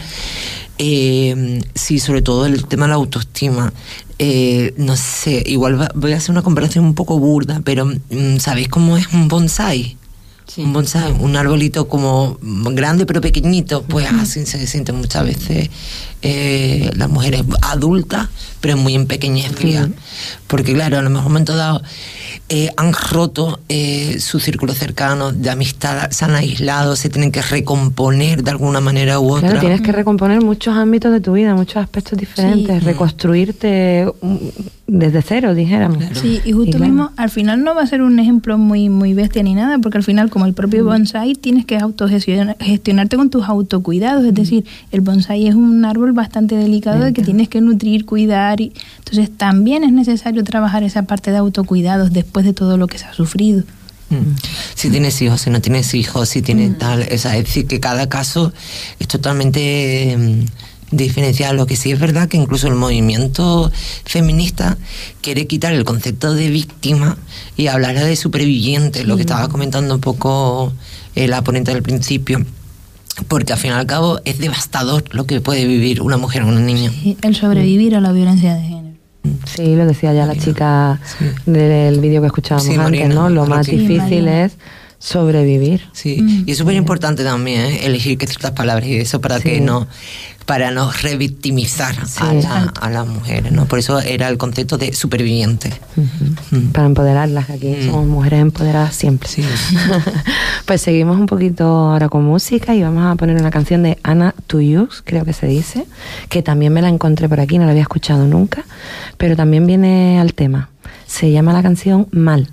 sí, sobre todo el tema de la autoestima. No sé, igual voy a hacer una comparación un poco burda, pero ¿sabéis cómo es un bonsai? Sí. Un bonsai, un arbolito como grande pero pequeñito, pues así se sienten muchas veces las mujeres adultas, pero muy empequeñecidas. Porque claro, a lo mejor en un momento dado han roto su círculo cercano de amistad, se han aislado, se tienen que recomponer de alguna manera u otra. Claro, tienes que recomponer muchos ámbitos de tu vida, muchos aspectos diferentes, reconstruirte desde cero, dijéramos. Sí, y justo mismo, al final no va a ser un ejemplo muy, muy bestia ni nada, porque al final, como el propio bonsái, tienes que autogestionarte con tus autocuidados. Es decir, el bonsái es un árbol bastante delicado de que tienes que nutrir, cuidar. Entonces, también es necesario trabajar esa parte de autocuidados después de todo lo que se ha sufrido. Si tienes hijos, si no tienes hijos, si tienes tal... Es decir, que cada caso es totalmente... diferenciar. Lo que sí es verdad que incluso el movimiento feminista quiere quitar el concepto de víctima y hablar de superviviente, lo que estaba comentando un poco la ponente del principio, porque al fin y al cabo es devastador lo que puede vivir una mujer o una niña. Sí, el sobrevivir a la violencia de género. Sí, lo decía ya la chica del vídeo que escuchábamos antes, Marina, ¿no? Lo más difícil es sobrevivir. Sí, y es súper importante también elegir que ciertas palabras y eso para que no revictimizar a las mujeres, ¿no? Por eso era el concepto de superviviente. Para empoderarlas, aquí somos mujeres empoderadas siempre. Pues seguimos un poquito ahora con música y vamos a poner una canción de Anna Tuyux, creo que se dice, que también me la encontré por aquí, no la había escuchado nunca, pero también viene al tema. Se llama la canción Mal.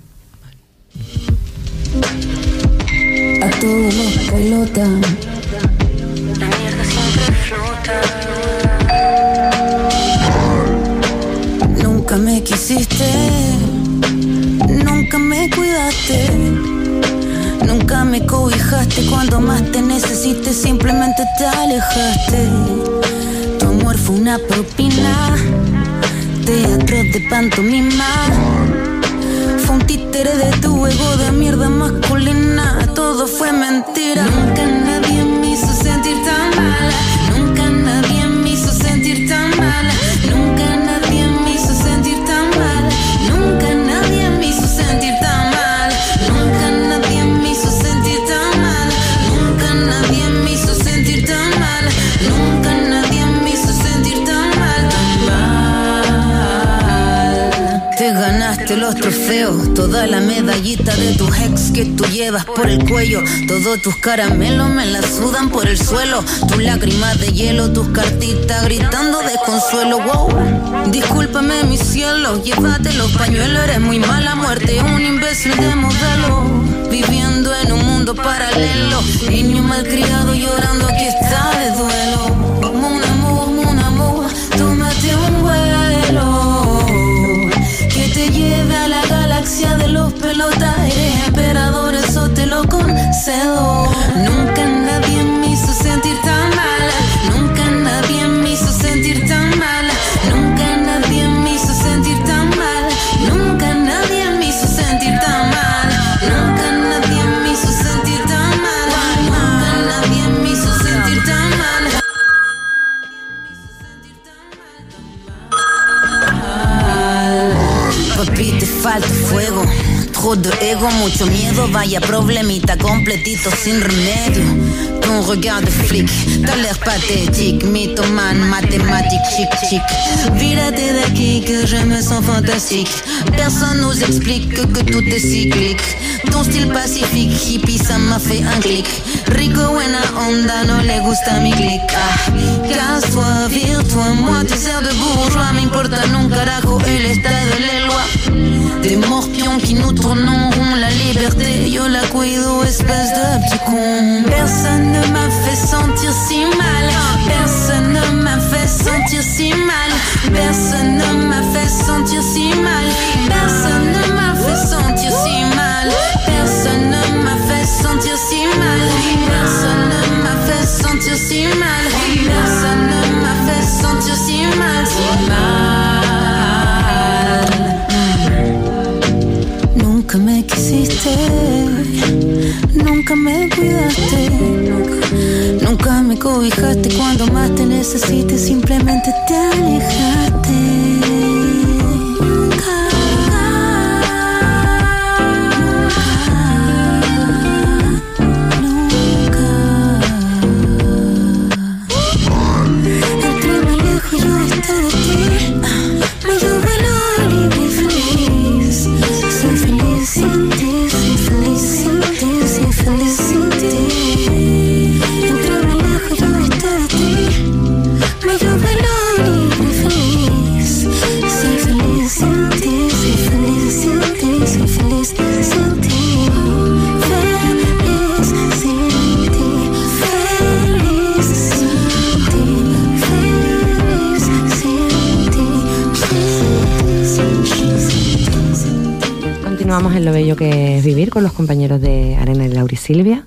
A todos los pelotas, la mierda siempre flota. Nunca me quisiste, nunca me cuidaste, nunca me cobijaste. Cuando más te necesité simplemente te alejaste. Tu amor fue una propina, teatro de pantomima. Fue un títere de tu ego de mierda masculina. Todo fue mentira. Nunca nadie me hizo sentir tan mala. Nunca nadie me hizo sentir tan mala. Nunca nadie me hizo sentir tan mala. Nunca nadie me hizo sentir tan mala. Nunca nadie me hizo sentir tan mala. Nunca nadie me hizo sentir tan mala. Nunca nadie me hizo sentir tan mal, tan mal. Te ganaste los trofeos, toda la medallita de tus ex que tú llevas por el cuello. Todos tus caramelos me la sudan por el suelo. Tus lágrimas de hielo, tus cartitas gritando de consuelo. Wow, discúlpame mi cielo, llévate los pañuelos. Eres muy mala muerte, un imbécil de modelo, viviendo en un mundo paralelo. Niño malcriado llorando, aquí está de duelo. Mon amour, tómate un vuelo que te lleve a la galaxia de los pelotas. Eres emperador, eso te lo concedo. Nunca nadie me hizo sentir tan mala. Nunca nadie me hizo sentir tan mala. Nunca nadie me hizo sentir tan mala. Nunca nadie me hizo sentir tan mala. Nunca nadie me hizo sentir tan mala. Nunca nadie me hizo sentir tan mala. Papi, te falta fuego, trop de ego, mucho miedo, vaya problemita completito sin remedio. Ton regard de flic, t'as l'air pathétique, mythomane, mathématique, chic chic. Vírate de aquí que je me sens fantastique. Personne nous explique que tout est cyclique. Ton style pacifique, hippie, ça m'a fait un clic. Rico, buena onda, no le gusta mi clic. Casse-toi, vire-toi, moi tu sers de bourgeois. Me importa un carajo el estado de la loi. Des morpions qui nous tourneront la liberté. Yo la cuido, espèce de petit con. Personne ne m'a fait sentir si mal. Personne ne m'a fait sentir si mal. Personne ne m'a fait sentir si mal. Personne ne m'a fait sentir si mal. Personne ne m'a fait sentir si mal. Personne ne m'a fait sentir si mal. Personne ne m'a fait sentir si mal. Si mal. Nunca me quisiste, nunca me cuidaste, nunca me cobijaste. Cuando más te necesite simplemente te alejaste. Entre más lejos yo esté de ti, mayor valor y feliz. Continuamos en Lo Bello que es Vivir con los compañeros de Arena y Laurisilva,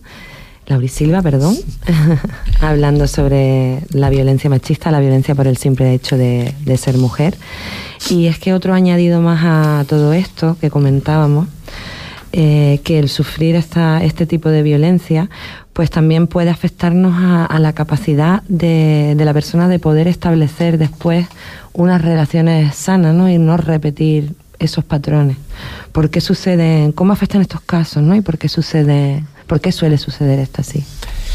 hablando sobre la violencia machista, la violencia por el simple hecho de ser mujer. Y es que otro añadido más a todo esto que comentábamos, que el sufrir este tipo de violencia pues también puede afectarnos a la capacidad de la persona de poder establecer después unas relaciones sanas, ¿no? Y no repetir esos patrones. ¿Por qué suceden? ¿Cómo afectan estos casos, ¿no? ¿Y por qué suele suceder esto así?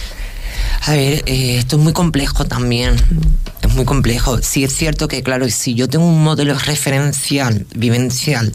A ver, esto es muy complejo también. Es muy complejo. Sí es cierto que, claro, si yo tengo un modelo referencial, vivencial,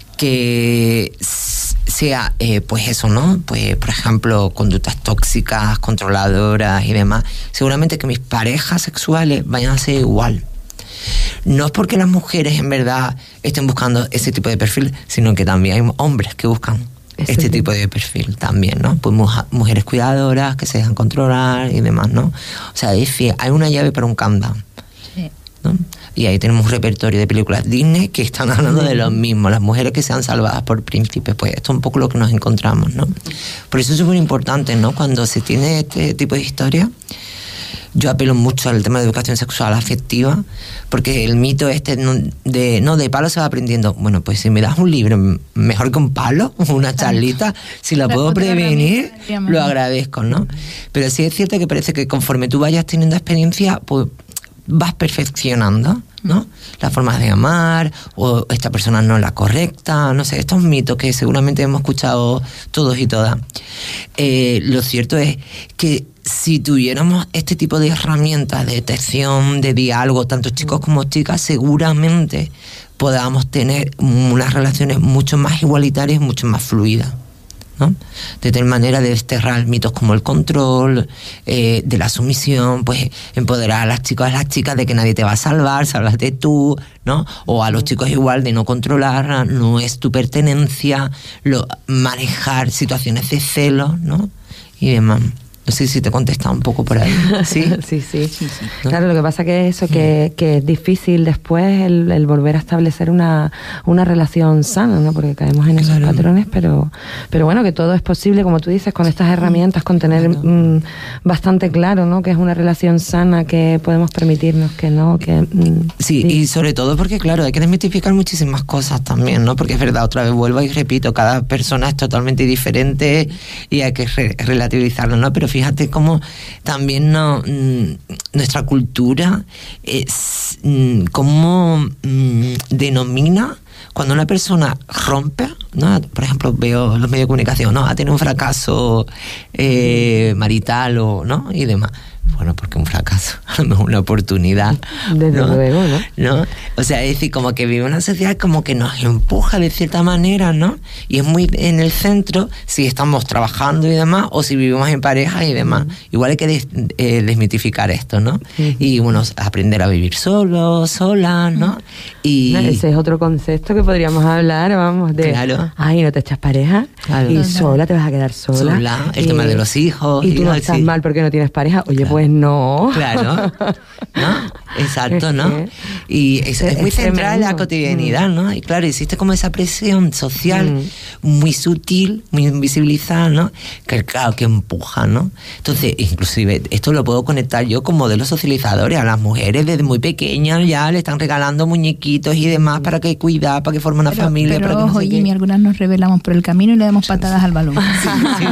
que sea, pues eso, ¿no? Pues, por ejemplo, conductas tóxicas, controladoras y demás, seguramente que mis parejas sexuales vayan a ser igual. No es porque las mujeres en verdad estén buscando ese tipo de perfil, sino que también hay hombres que buscan este tipo de perfil también, ¿no? Pues mujeres cuidadoras que se dejan controlar y demás, ¿no? O sea, hay una llave para un candado, ¿no? Y ahí tenemos un repertorio de películas Disney que están hablando de lo mismo, las mujeres que sean salvadas por príncipes. Pues esto es un poco lo que nos encontramos, ¿no? Por eso es súper importante, ¿no? Cuando se tiene este tipo de historia, yo apelo mucho al tema de educación sexual afectiva, porque el mito de palo se va aprendiendo. Bueno, pues si me das un libro, mejor que un palo, una charlita, si la puedo prevenir, lo agradezco, ¿no? Pero sí es cierto que parece que conforme tú vayas teniendo experiencia, pues vas perfeccionando, ¿no? Las formas de amar, o esta persona no es la correcta, no sé, estos mitos que seguramente hemos escuchado todos y todas. Lo cierto es que si tuviéramos este tipo de herramientas de detección, de diálogo, tanto chicos como chicas, seguramente podamos tener unas relaciones mucho más igualitarias y mucho más fluidas, ¿no? De tal manera de desterrar mitos como el control, de la sumisión, pues empoderar a las chicas de que nadie te va a salvar, sálvate tú, ¿no? O a los chicos igual de no controlar, no es tu pertenencia, manejar situaciones de celos, ¿no? Y demás. No sé si te he contestado un poco por ahí. ¿Sí? Sí. ¿No? Claro, lo que pasa que es eso, que es difícil después el volver a establecer una relación sana, ¿no? Porque caemos en esos patrones, pero bueno, que todo es posible, como tú dices, con estas herramientas, con tener bastante claro, ¿no? Que es una relación sana, que podemos permitirnos que no, que... Sí, y sobre todo porque, claro, hay que desmitificar muchísimas cosas también, ¿no? Porque es verdad, otra vez vuelvo y repito, cada persona es totalmente diferente y hay que relativizarlo, ¿no? Pero fíjate cómo también nuestra cultura es cómo denomina cuando una persona rompe, ¿no? Por ejemplo, veo los medios de comunicación, ¿no? Ha tenido un fracaso marital o, ¿no? Y demás. Bueno, porque un fracaso, a lo mejor una oportunidad. Desde luego, ¿no? O sea, es decir, como que vive una sociedad como que nos empuja de cierta manera, ¿no? Y es muy en el centro si estamos trabajando y demás, o si vivimos en pareja y demás. Igual hay que desmitificar esto, ¿no? Y bueno, aprender a vivir solo, sola, ¿no? Y ese es otro concepto que podríamos hablar, vamos, de... Claro. Ay, no te echas pareja, y sola te vas a quedar sola. El tema de los hijos. Y tú no estás mal porque no tienes pareja. Oye, pues no. Claro, ¿no? Exacto, ¿no? Y eso es muy central en la cotidianidad, ¿no? Y claro, existe como esa presión social muy sutil, muy invisibilizada, ¿no? Que claro, que empuja, ¿no? Entonces, inclusive, esto lo puedo conectar yo con modelos socializadores. A las mujeres desde muy pequeñas ya le están regalando muñequitos y demás para que cuidar, para que forme una familia. Pero para que ojo, Jimmy, algunas nos rebelamos por el camino y le damos patadas al balón. Sí.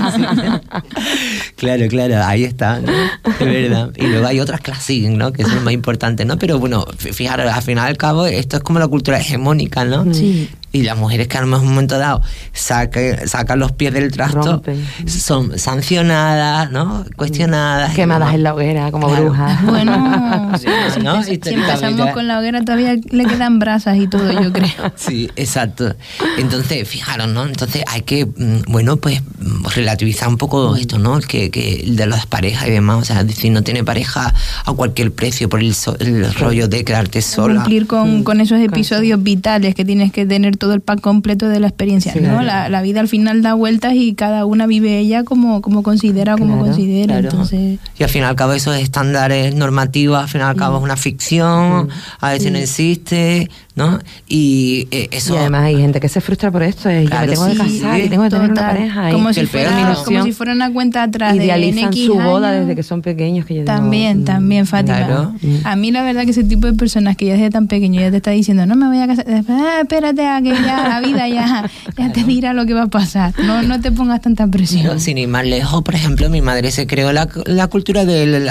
Claro, ahí está, ¿no? Es verdad. Y luego hay otras que la siguen, ¿no? Que son más importantes, ¿no? Pero bueno, fijaros, al final y al cabo, esto es como la cultura hegemónica, ¿no? Sí. Y las mujeres que a lo mejor en un momento dado sacan los pies del trasto, son sancionadas, ¿no? Cuestionadas. Quemadas en la hoguera, como brujas. Bueno, si empezamos con la hoguera todavía le quedan brasas y todo, yo creo. Sí, exacto. Entonces, fijaros, ¿no? Entonces hay que, bueno, pues relativizar un poco esto, ¿no? Que de las parejas y demás, o sea, es decir, no tiene pareja a cualquier precio por el rollo de quedarte sola. Cumplir con esos episodios vitales que tienes que tener todo el pack completo de la experiencia, ¿no? La vida al final da vueltas y cada una vive ella como considera, considera. Entonces... Y al fin y al cabo esos estándares normativos, al fin y al cabo es una ficción, a veces no existe, ¿no? Y eso... Y además hay gente que se frustra por esto, Claro, yo me tengo que sí, casar y tengo que tener una pareja. Como y si fuera una cuenta atrás de idealizan NX su boda años. desde que son pequeños. Que yo También, Fátima. Claro. A mí la verdad que ese tipo de personas que ya desde tan pequeño ya te está diciendo, no me voy a casar, espérate a que ya la vida ya te dirá lo que va a pasar. No te pongas tanta presión. No, sin ir más lejos, por ejemplo, mi madre se creó la cultura del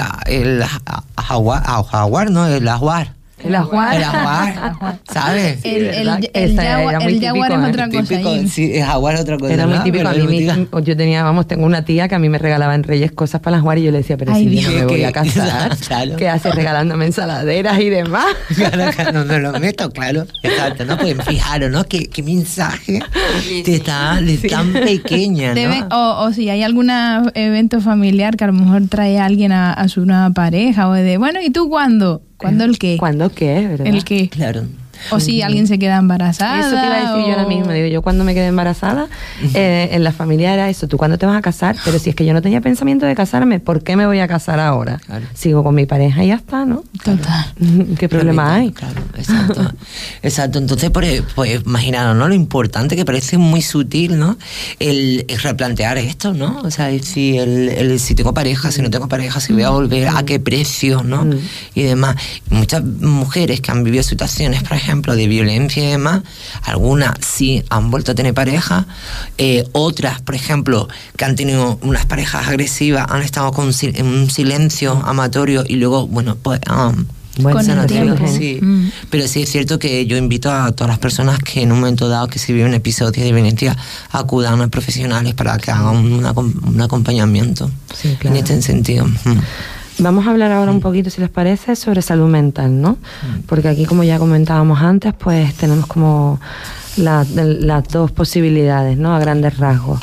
jaguar, ¿no? El ajuar. El ajuar, ¿sabes? El jaguar es otra cosa. Sí, el jaguar es otra cosa. Era muy ¿no? típico. Yo tengo una tía que a mí me regalaba en Reyes cosas para las jaguar y yo le decía, pero si yo no me voy a casar, claro. ¿qué haces regalándome ensaladeras y demás? Claro, no me lo meto, claro. Exacto, ¿no? Pues fijaros, ¿no? ¿Qué mensaje de tan pequeña, ¿no? O si hay algún evento familiar que a lo mejor trae a alguien a su nueva pareja, o de, bueno, ¿y tú cuándo? ¿Cuándo el qué? ¿Cuándo qué? ¿Verdad? El qué. Claro. O si alguien se queda embarazada. Eso te iba a decir yo ahora mismo. Digo, yo cuando me quedé embarazada, en la familia era eso, ¿tú cuándo te vas a casar? Pero si es que yo no tenía pensamiento de casarme, ¿por qué me voy a casar ahora? Claro. Sigo con mi pareja y ya está, ¿no? Total. ¿Qué problema hay? Claro, exacto. Exacto. Entonces, pues imaginaros, ¿no? Lo importante que parece muy sutil, ¿no? El replantear esto, ¿no? O sea, si tengo pareja, si no tengo pareja, si voy a volver, a qué precio, ¿no? Y demás. Muchas mujeres que han vivido situaciones, por ejemplo, de violencia y demás, algunas sí han vuelto a tener pareja, otras, por ejemplo, que han tenido unas parejas agresivas, han estado en un silencio amatorio y luego, bueno, pues... Con el tiempo. Sí. Pero sí es cierto que yo invito a todas las personas que en un momento dado que se viven episodios de violencia acudan a profesionales para que hagan un acompañamiento en este sentido. Vamos a hablar ahora un poquito, si les parece, sobre salud mental, ¿no? Porque aquí, como ya comentábamos antes, pues tenemos como las dos posibilidades, ¿no? A grandes rasgos.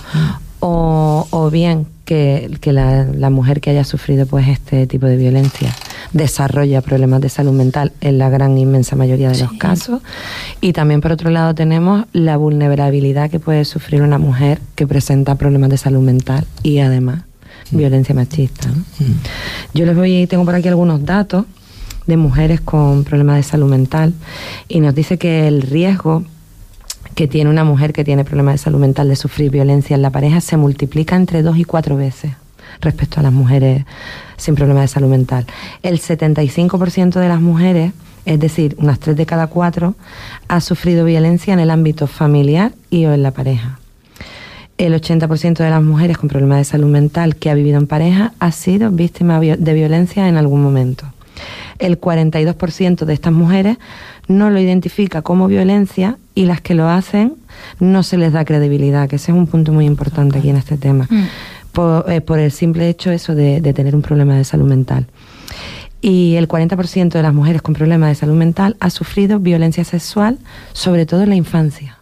O bien que la mujer que haya sufrido pues este tipo de violencia desarrolla problemas de salud mental en la gran inmensa mayoría de los casos. Y también, por otro lado, tenemos la vulnerabilidad que puede sufrir una mujer que presenta problemas de salud mental y además violencia machista, ¿no? Yo tengo por aquí algunos datos de mujeres con problemas de salud mental y nos dice que el riesgo que tiene una mujer que tiene problemas de salud mental de sufrir violencia en la pareja se multiplica entre 2 y 4 veces respecto a las mujeres sin problemas de salud mental. El 75% de las mujeres, es decir, unas 3 de cada 4, ha sufrido violencia en el ámbito familiar y o en la pareja. El 80% de las mujeres con problemas de salud mental que ha vivido en pareja ha sido víctima de violencia en algún momento. El 42% de estas mujeres no lo identifica como violencia y las que lo hacen no se les da credibilidad, que ese es un punto muy importante aquí en este tema, por el simple hecho eso de tener un problema de salud mental. Y el 40% de las mujeres con problemas de salud mental ha sufrido violencia sexual, sobre todo en la infancia.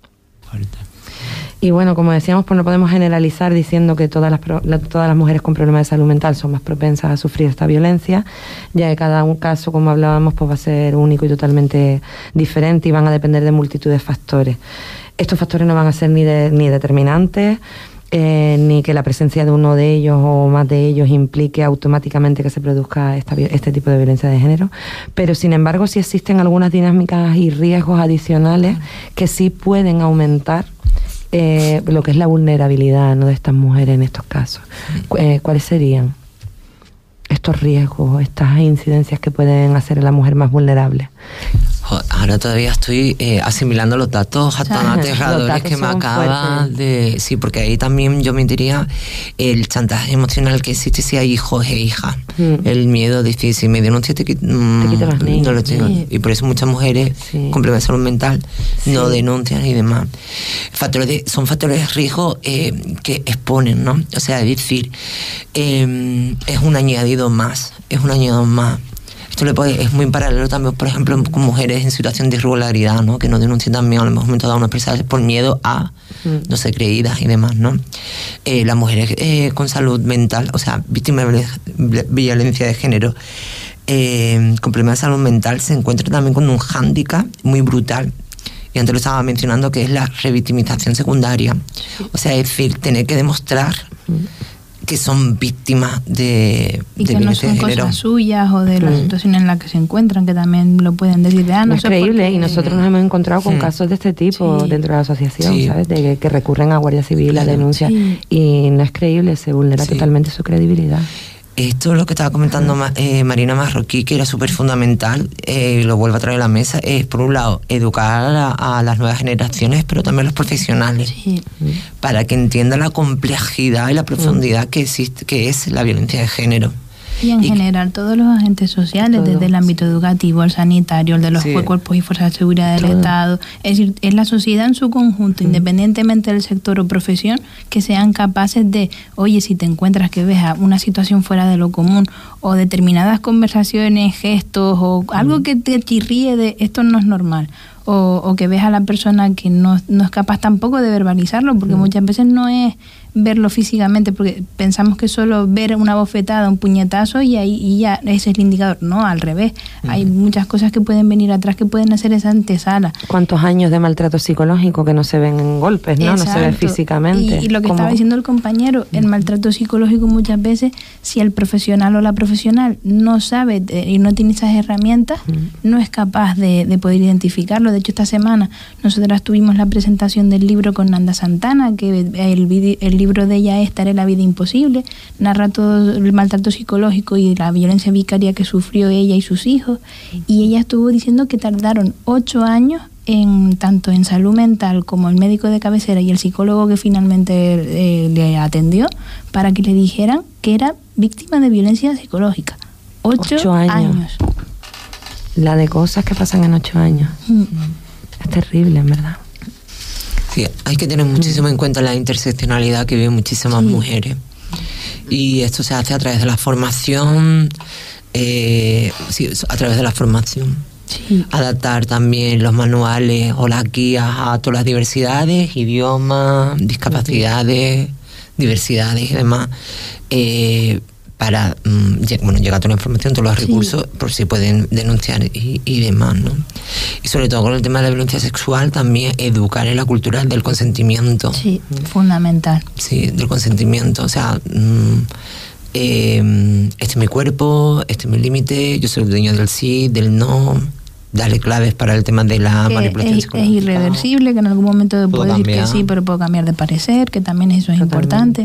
Y bueno, como decíamos, pues no podemos generalizar diciendo que todas las mujeres con problemas de salud mental son más propensas a sufrir esta violencia, ya que cada un caso, como hablábamos, pues va a ser único y totalmente diferente y van a depender de multitud de factores. Estos factores no van a ser ni determinantes, ni que la presencia de uno de ellos o más de ellos implique automáticamente que se produzca este tipo de violencia de género, pero sin embargo sí existen algunas dinámicas y riesgos adicionales que sí pueden aumentar lo que es la vulnerabilidad, ¿no?, de estas mujeres en estos casos. ¿Cuáles serían estos riesgos, estas incidencias que pueden hacer a la mujer más vulnerable? Ahora todavía estoy asimilando los datos tan aterradores que me acaban de... Sí, porque ahí también yo me diría el chantaje emocional que existe si hay hijos e hijas. El miedo de decir, si me denuncias te quito los niños. No lo tengo. Y por eso muchas mujeres con problemas de salud mental no denuncian y demás. Son factores de riesgo que exponen, ¿no? O sea, es decir, es un añadido más. Esto es muy paralelo también, por ejemplo, con mujeres en situación de irregularidad, ¿no? Que no denuncian también a lo momento dado una expresión por miedo a no ser creídas y demás, ¿no? Las mujeres con salud mental, o sea, víctimas de violencia de género, con problemas de salud mental, se encuentran también con un hándicap muy brutal. Y antes lo estaba mencionando, que es la revictimización secundaria. O sea, es decir, tener que demostrar que son víctimas de y que no violencia son de género. cosas suyas o de la situación en la que se encuentran, que también lo pueden decir. No es sé creíble, por qué. y nosotros nos hemos encontrado con casos de este tipo dentro de la asociación, Sí. ¿sabes? De que recurren a Guardia Civil a denuncias, y no es creíble, se vulnera totalmente su credibilidad. Esto es lo que estaba comentando Marina Marroquí, que era súper fundamental, lo vuelvo a traer a la mesa, es por un lado educar a las nuevas generaciones, pero también a los profesionales, para que entiendan la complejidad y la profundidad que existe, que es la violencia de género. Y en general todos los agentes sociales, desde el ámbito educativo, el sanitario, el de los cuerpos y fuerzas de seguridad del Estado, es decir, es la sociedad en su conjunto, independientemente del sector o profesión, que sean capaces de, oye, si te encuentras que ves una situación fuera de lo común, o determinadas conversaciones, gestos, o algo que te chirríe de esto no es normal, o que ves a la persona que no es capaz tampoco de verbalizarlo, porque muchas veces no es verlo físicamente, porque pensamos que solo ver una bofetada, un puñetazo y ya ese es el indicador. No, al revés. Hay muchas cosas que pueden venir atrás que pueden hacer esa antesala. ¿Cuántos años de maltrato psicológico que no se ven en golpes, no? Exacto. No se ve físicamente. Y lo que estaba diciendo el compañero, el maltrato psicológico muchas veces, si el profesional o la profesional no sabe y no tiene esas herramientas, no es capaz de poder identificarlo. De hecho, esta semana nosotras tuvimos la presentación del libro con Nanda Santana, que el libro de ella es Tarea la vida imposible, narra todo el maltrato psicológico y la violencia vicaria que sufrió ella y sus hijos, y ella estuvo diciendo que tardaron 8 años tanto en salud mental como el médico de cabecera y el psicólogo que finalmente le atendió, para que le dijeran que era víctima de violencia psicológica. 8 años. La de cosas que pasan en 8 años. Es terrible, en verdad. Sí, hay que tener muchísimo en cuenta la interseccionalidad que viven muchísimas mujeres. Y esto se hace a través de la formación, a través de la formación. Adaptar también los manuales o las guías a todas las diversidades, idiomas, discapacidades, diversidades y demás, para llegar a toda la información, todos los recursos, por si pueden denunciar y demás, ¿no? Y sobre todo con el tema de la violencia sexual, también educar en la cultura del consentimiento. Sí, fundamental. Sí, del consentimiento, o sea, este es mi cuerpo, este es mi límite, yo soy el dueño del sí, del no. Darle claves para el tema de la manipulación psicológica. Es irreversible, que en algún momento puedo decir que sí, pero puedo cambiar de parecer, que también eso es importante.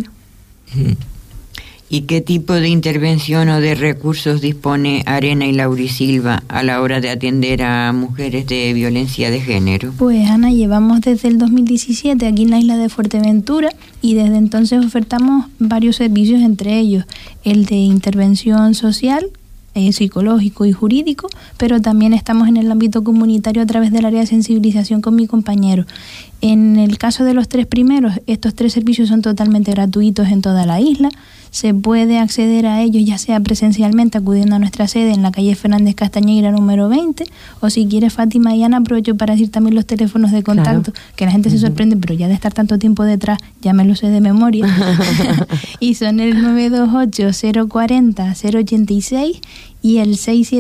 ¿Y qué tipo de intervención o de recursos dispone Arena y Laurisilva a la hora de atender a mujeres de violencia de género? Pues Ana, llevamos desde el 2017 aquí en la isla de Fuerteventura, y desde entonces ofertamos varios servicios, entre ellos el de intervención social, psicológico y jurídico, pero también estamos en el ámbito comunitario a través del área de sensibilización con mi compañero. En el caso de los 3 primeros, estos 3 servicios son totalmente gratuitos en toda la isla. Se puede acceder a ellos ya sea presencialmente acudiendo a nuestra sede en la calle Fernández Castañeira número 20, o si quiere Fátima y Ana, aprovecho para decir también los teléfonos de contacto, que la gente se sorprende, pero ya de estar tanto tiempo detrás ya me lo sé de memoria. Y son el 928-040-086 y el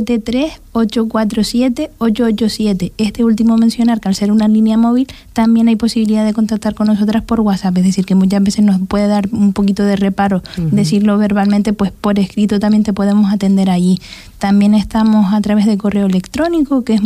673-847-887. Este último mencionar que al ser una línea móvil también hay posibilidad de contactar con nosotras por WhatsApp, es decir, que muchas veces nos puede dar un poquito de reparo decirlo verbalmente, pues por escrito también te podemos atender allí. También estamos a través de correo electrónico, que es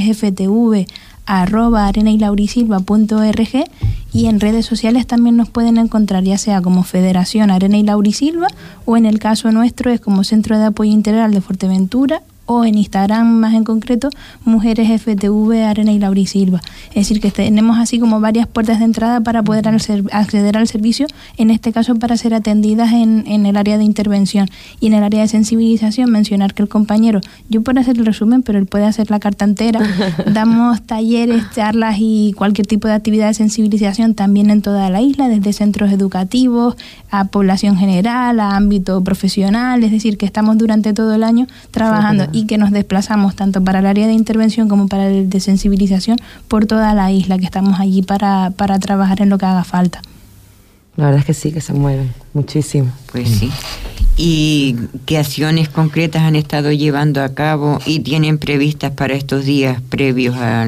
mujeresftv@arenaylaurisilva.org, y en redes sociales también nos pueden encontrar, ya sea como Federación Arena y Laurisilva, o en el caso nuestro es como Centro de Apoyo Integral de Fuerteventura, o en Instagram más en concreto, Mujeres FTV Arena y Laurisilva. Es decir, que tenemos así como varias puertas de entrada para poder acceder al servicio, en este caso para ser atendidas en el área de intervención. Y en el área de sensibilización, mencionar que el compañero, yo puedo hacer el resumen, pero él puede hacer la carta entera. Damos talleres, charlas y cualquier tipo de actividad de sensibilización también en toda la isla, desde centros educativos a población general, a ámbito profesional, es decir, que estamos durante todo el año trabajando y que nos desplazamos tanto para el área de intervención como para el de sensibilización por toda la isla, que estamos allí para trabajar en lo que haga falta. La verdad es que sí, que se mueven muchísimo. Pues sí. ¿Y qué acciones concretas han estado llevando a cabo y tienen previstas para estos días previos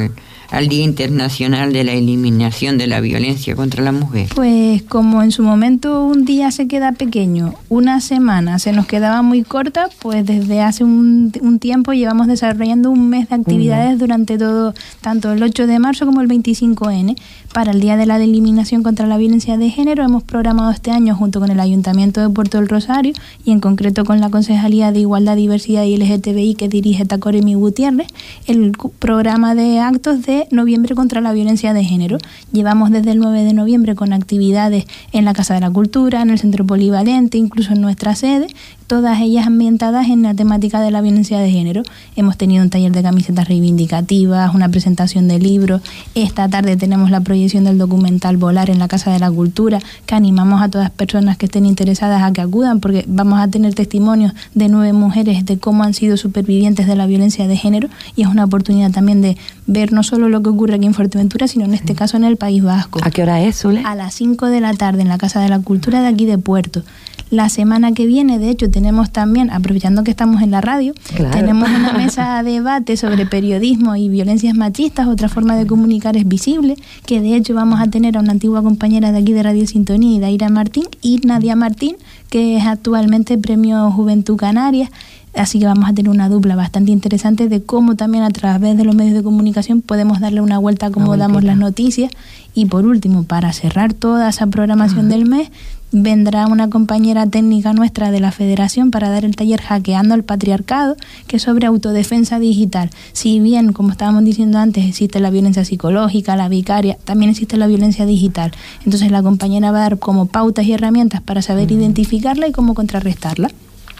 al Día Internacional de la Eliminación de la Violencia contra la Mujer? Pues como en su momento un día se queda pequeño, una semana se nos quedaba muy corta, pues desde hace un tiempo llevamos desarrollando un mes de actividades durante todo, tanto el 8 de marzo como el 25N. Para el Día de la Eliminación contra la Violencia de Género hemos programado este año junto con el Ayuntamiento de Puerto del Rosario y en concreto con la Concejalía de Igualdad, Diversidad y LGTBI que dirige Tacoremi Gutiérrez, el programa de actos de noviembre contra la violencia de género. Llevamos desde el 9 de noviembre con actividades en la Casa de la Cultura, en el Centro Polivalente, incluso en nuestra sede, todas ellas ambientadas en la temática de la violencia de género. Hemos tenido un taller de camisetas reivindicativas, una presentación de libros. Esta tarde tenemos la proyección del documental Volar en la Casa de la Cultura, que animamos a todas las personas que estén interesadas a que acudan, porque vamos a tener testimonios de 9 mujeres de cómo han sido supervivientes de la violencia de género, y es una oportunidad también de ver no solo lo que ocurre aquí en Fuerteventura, sino en este caso en el País Vasco. ¿A qué hora es, Zule? A las 5 de la tarde en la Casa de la Cultura de aquí de Puerto. La semana que viene, de hecho, tenemos también, aprovechando que estamos en la radio, tenemos una mesa de debate sobre periodismo y violencias machistas, otra forma de comunicar es visible, que de hecho vamos a tener a una antigua compañera de aquí de Radio Sintonía, Idaira Martín, y Nadia Martín, que es actualmente Premio Juventud Canarias. Así que vamos a tener una dupla bastante interesante de cómo también a través de los medios de comunicación podemos darle una vuelta a cómo damos las noticias. Y por último, para cerrar toda esa programación del mes, vendrá una compañera técnica nuestra de la Federación para dar el taller Hackeando al Patriarcado, que es sobre autodefensa digital. Si bien, como estábamos diciendo antes, existe la violencia psicológica, la vicaria, también existe la violencia digital. Entonces la compañera va a dar como pautas y herramientas para saber identificarla y cómo contrarrestarla.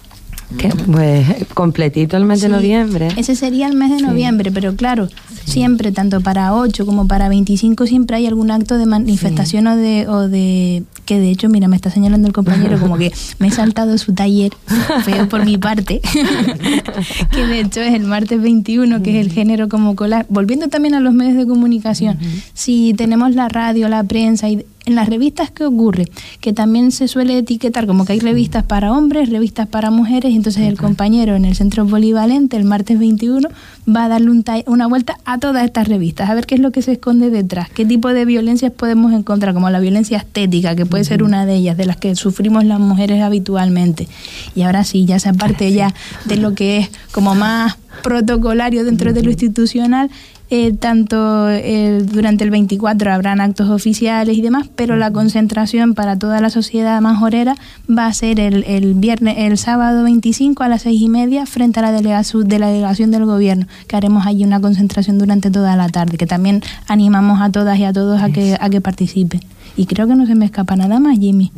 Que, pues completito el mes de noviembre. Ese sería el mes de noviembre, pero claro, siempre, tanto para 8 como para 25, siempre hay algún acto de manifestación o de que de hecho, mira, me está señalando el compañero como que me he saltado su taller, feo por mi parte, que de hecho es el martes 21, que es el género como colar. Volviendo también a los medios de comunicación, si tenemos la radio, la prensa y en las revistas, ¿qué ocurre? Que también se suele etiquetar como que hay revistas para hombres, revistas para mujeres, y entonces el compañero en el Centro Polivalente, el martes 21, va a darle una vuelta a todas estas revistas, a ver qué es lo que se esconde detrás, qué tipo de violencias podemos encontrar, como la violencia estética, que puede ser una de ellas, de las que sufrimos las mujeres habitualmente. Y ahora sí, ya esa parte ya de lo que es como más protocolario dentro de lo institucional, tanto durante el 24 habrán actos oficiales y demás, pero la concentración para toda la sociedad majorera va a ser el sábado 25 a las 6:30 frente a la delegación del gobierno, que haremos allí una concentración durante toda la tarde, que también animamos a todas y a todos a que participen. Y creo que no se me escapa nada más, Jimmy.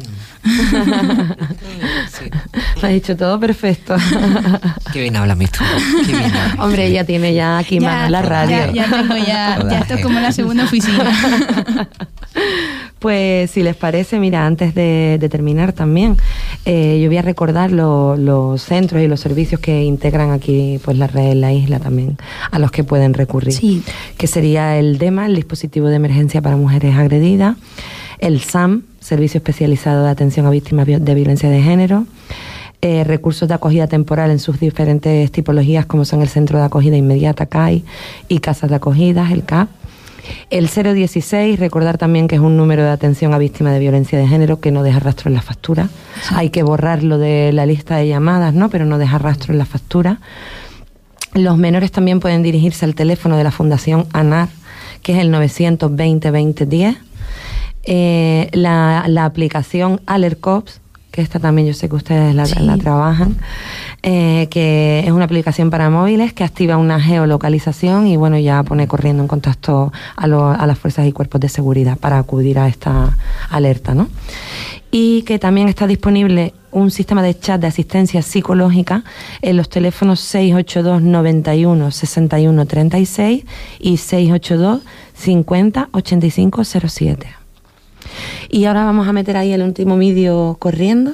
Me ha dicho todo perfecto. Qué bien hablas, tú. Qué bien hablas. Hombre, ella tiene ya aquí mano en la radio. Ya esto es como la segunda oficina. Pues si les parece, mira, antes de terminar también, yo voy a recordar los centros y los servicios que integran aquí pues la red en la isla también, a los que pueden recurrir. Sí. Que sería el DEMA, el dispositivo de emergencia para mujeres agredidas, el SAM, Servicio Especializado de Atención a Víctimas de Violencia de Género, recursos de acogida temporal en sus diferentes tipologías, como son el Centro de Acogida Inmediata, CAI, y Casas de Acogidas, el CAP. El 016, recordar también que es un número de atención a víctimas de violencia de género que no deja rastro en la factura. Sí. Hay que borrarlo de la lista de llamadas, ¿no? Pero no deja rastro en la factura. Los menores también pueden dirigirse al teléfono de la Fundación ANAR, que es el 920-2010. La aplicación AlertCops, que esta también yo sé que ustedes la trabajan, que es una aplicación para móviles que activa una geolocalización y bueno, ya pone corriendo en contacto a las fuerzas y cuerpos de seguridad para acudir a esta alerta, ¿no? Y que también está disponible un sistema de chat de asistencia psicológica en los teléfonos 682 91 61 36 y 682 50 85 07. Y ahora vamos a meter ahí el último vídeo corriendo,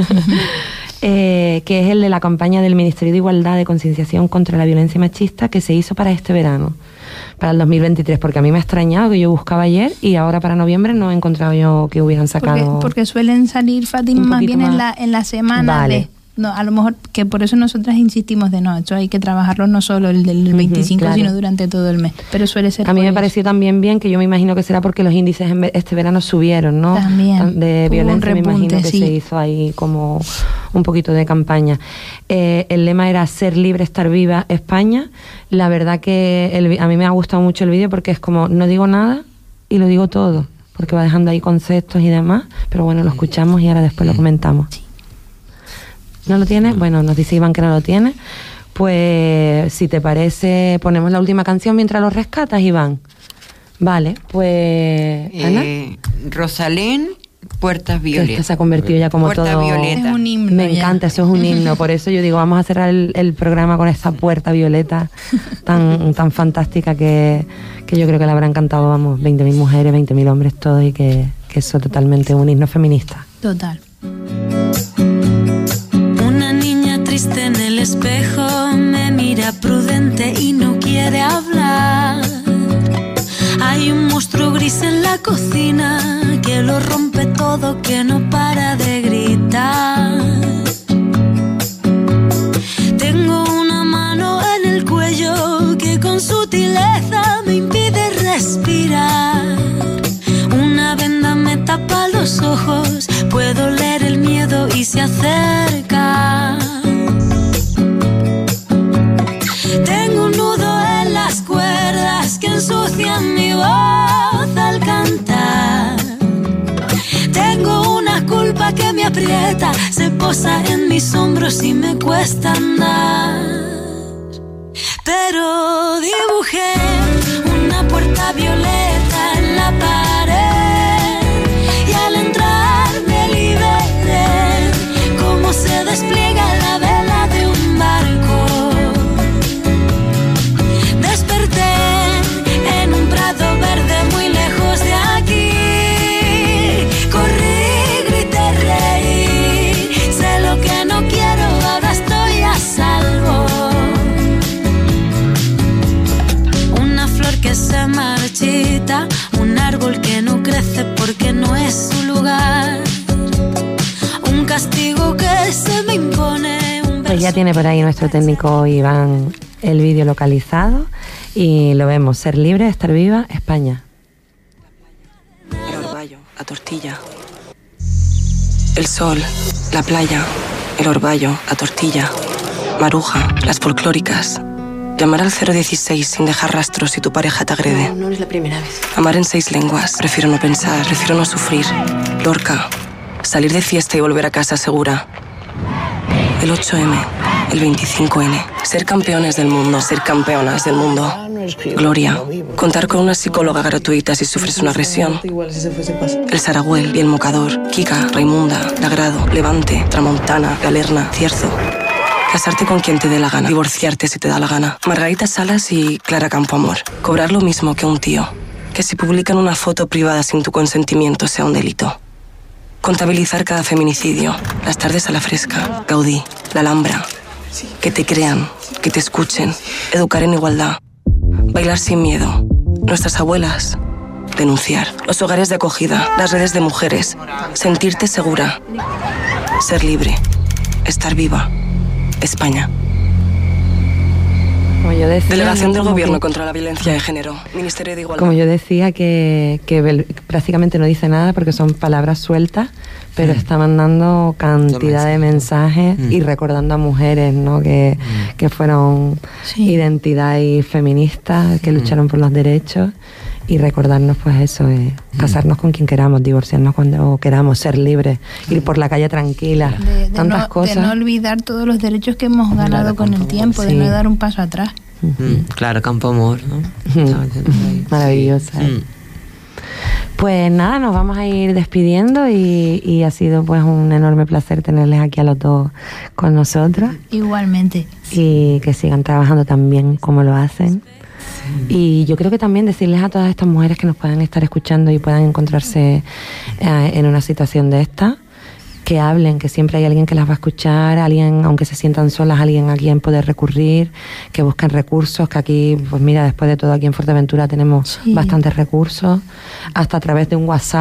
que es el de la campaña del Ministerio de Igualdad de Concienciación contra la Violencia Machista que se hizo para este verano, para el 2023, porque a mí me ha extrañado que yo buscaba ayer y ahora para noviembre no he encontrado yo que hubieran sacado. Porque suelen salir, Fátima, más bien en la semana. Vale. No, a lo mejor que por eso nosotras insistimos de no, esto hay que trabajarlo no solo el del 25, claro. sino durante todo el mes. Pero suele ser. A mí me pareció también bien, que yo me imagino que será porque los índices este verano subieron, ¿no? También. De violencia, repunte, me imagino que sí. se hizo ahí como un poquito de campaña. El lema era ser libre, estar viva, España. La verdad que a mí me ha gustado mucho el vídeo porque es como, no digo nada y lo digo todo, porque va dejando ahí conceptos y demás, pero bueno, lo escuchamos y ahora después lo comentamos. Sí. ¿No lo tiene? Bueno, nos dice Iván que no lo tiene. Pues si te parece, ponemos la última canción mientras lo rescatas, Iván. Vale, pues... ¿Ana? Rosalén, Puertas Violetas. Esta se ha convertido ya como Puerta todo... Violeta. Es un himno. Me ya. encanta, eso es un himno. Por eso yo digo, vamos a cerrar el programa con esta Puerta Violeta tan fantástica que yo creo que le habrá encantado, vamos, 20.000 mujeres, 20.000 hombres, todos, y que eso totalmente es un himno feminista. Total. Una niña triste en el espejo me mira prudente y no quiere hablar. Hay un monstruo gris en la cocina que lo rompe todo, que no para de gritar. Tengo una mano en el cuello que con sutileza me impide respirar. Una venda me tapa los ojos, puedo leer el miedo y se acerca. Tengo un nudo en las cuerdas que ensucian mi voz al cantar. Tengo una culpa que me aprieta, se posa en mis hombros y me cuesta andar. Pero dibujé una puerta violeta en la pared y al entrar me liberé, como se despliega la vela de un barco. Desperté en un prado verde muy lejos de aquí. Corrí, grité, reí. Sé lo que no quiero, ahora estoy a salvo. Una flor que se marchita, un árbol que no crece porque no es su lugar. Un castigo que se me impone. Pues ya tiene por ahí nuestro técnico Iván el vídeo localizado y lo vemos. Ser libre, estar viva, España. El orvallo, la tortilla. El sol, la playa, el orvallo, la tortilla. Maruja, las folclóricas. Llamar al 016 sin dejar rastros si tu pareja te agrede. No es la primera vez. Amar en 6 lenguas. Prefiero no pensar, prefiero no sufrir. Lorca. Salir de fiesta y volver a casa segura. El 8M, el 25N. Ser campeones del mundo, ser campeonas del mundo. Gloria. Contar con una psicóloga gratuita si sufres una agresión. El Saragüel y el Mocador. Kika, Raimunda, Lagrado, Levante, Tramontana, Galerna, Cierzo. Casarte con quien te dé la gana. Divorciarte si te da la gana. Margarita Salas y Clara Campoamor. Cobrar lo mismo que un tío. Que si publican una foto privada sin tu consentimiento sea un delito. Contabilizar cada feminicidio. Las tardes a la fresca. Gaudí. La Alhambra. Que te crean. Que te escuchen. Educar en igualdad. Bailar sin miedo. Nuestras abuelas. Denunciar. Los hogares de acogida. Las redes de mujeres. Sentirte segura. Ser libre. Estar viva. España. Como yo decía, Delegación del como Gobierno que, contra la Violencia de Género. Ministerio de Igualdad. como yo decía, que prácticamente no dice nada porque son palabras sueltas, pero está mandando cantidad de mensajes y recordando a mujeres, ¿no? Que fueron identidad y feministas, que lucharon por los derechos, y recordarnos pues eso, casarnos con quien queramos, divorciarnos cuando queramos, ser libres, ir por la calle tranquila, tantas cosas. De no olvidar todos los derechos que hemos ganado con el tiempo, de no dar un paso atrás. Claro, Campoamor, ¿no? Maravillosa. Pues nada, nos vamos a ir despidiendo y ha sido pues un enorme placer tenerles aquí a los dos con nosotros. Igualmente. Y que sigan trabajando tan bien como lo hacen. Y yo creo que también decirles a todas estas mujeres que nos puedan estar escuchando y puedan encontrarse en una situación de esta, que hablen, que siempre hay alguien que las va a escuchar, alguien, aunque se sientan solas, alguien a quien poder recurrir, que busquen recursos, que aquí, pues mira, después de todo aquí en Fuerteventura tenemos bastantes recursos, hasta a través de un WhatsApp.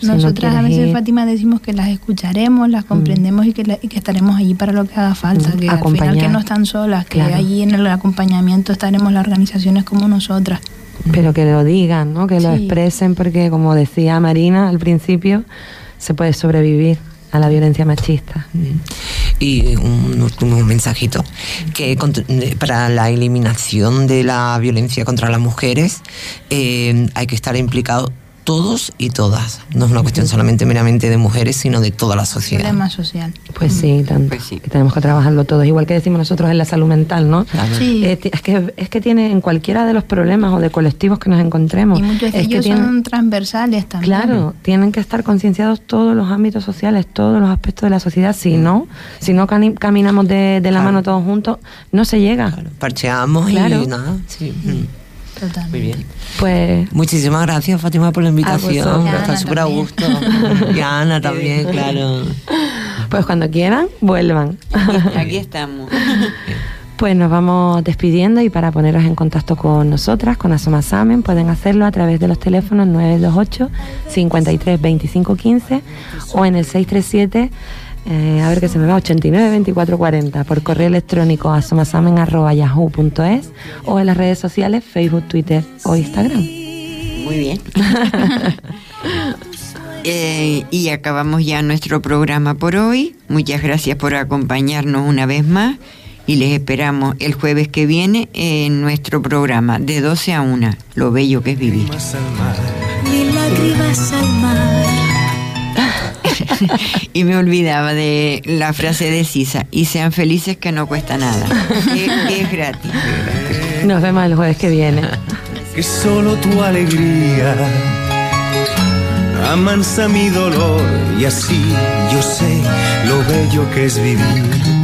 Nosotras a veces, Fátima, decimos que las escucharemos, las comprendemos y que estaremos allí para lo que haga falta, que al final que no están solas, que allí en el acompañamiento estaremos las organizaciones como nosotras. Pero que lo digan, ¿no? Que lo expresen, porque como decía Marina al principio, se puede sobrevivir a la violencia machista. Y un último mensajito, que para la eliminación de la violencia contra las mujeres hay que estar implicados todos y todas. No es una cuestión solamente meramente de mujeres, sino de toda la sociedad. Problema social. Pues sí, tanto. Que tenemos que trabajarlo todos, igual que decimos nosotros en la salud mental, ¿no? Claro. Sí. Es que tiene en cualquiera de los problemas o de colectivos que nos encontremos. Y muchos de ellos son transversales también. Claro, tienen que estar concienciados todos los ámbitos sociales, todos los aspectos de la sociedad. Si no caminamos de la mano todos juntos, no se llega. Claro, parcheamos y nada. Sí. Totalmente. Muy bien. Pues muchísimas gracias, Fátima, por la invitación. Está súper a gusto. Y a Ana también, claro. Pues cuando quieran, vuelvan. Aquí estamos. Pues nos vamos despidiendo, y para poneros en contacto con nosotras, con Asomasamen, pueden hacerlo a través de los teléfonos 928 53 25 15 o en el 637 89 24 40, por correo electrónico asomasamen@yahoo.es o en las redes sociales Facebook, Twitter o Instagram. Muy bien. Y acabamos ya nuestro programa por hoy. Muchas gracias por acompañarnos una vez más y les esperamos el jueves que viene en nuestro programa de 12 a 1, Lo bello que es vivir. Mil lágrimas al mar. Y me olvidaba de la frase de Sisa: y sean felices, que no cuesta nada, que es gratis. Nos vemos el jueves que viene. Que solo tu alegría amansa mi dolor, y así yo sé lo bello que es vivir.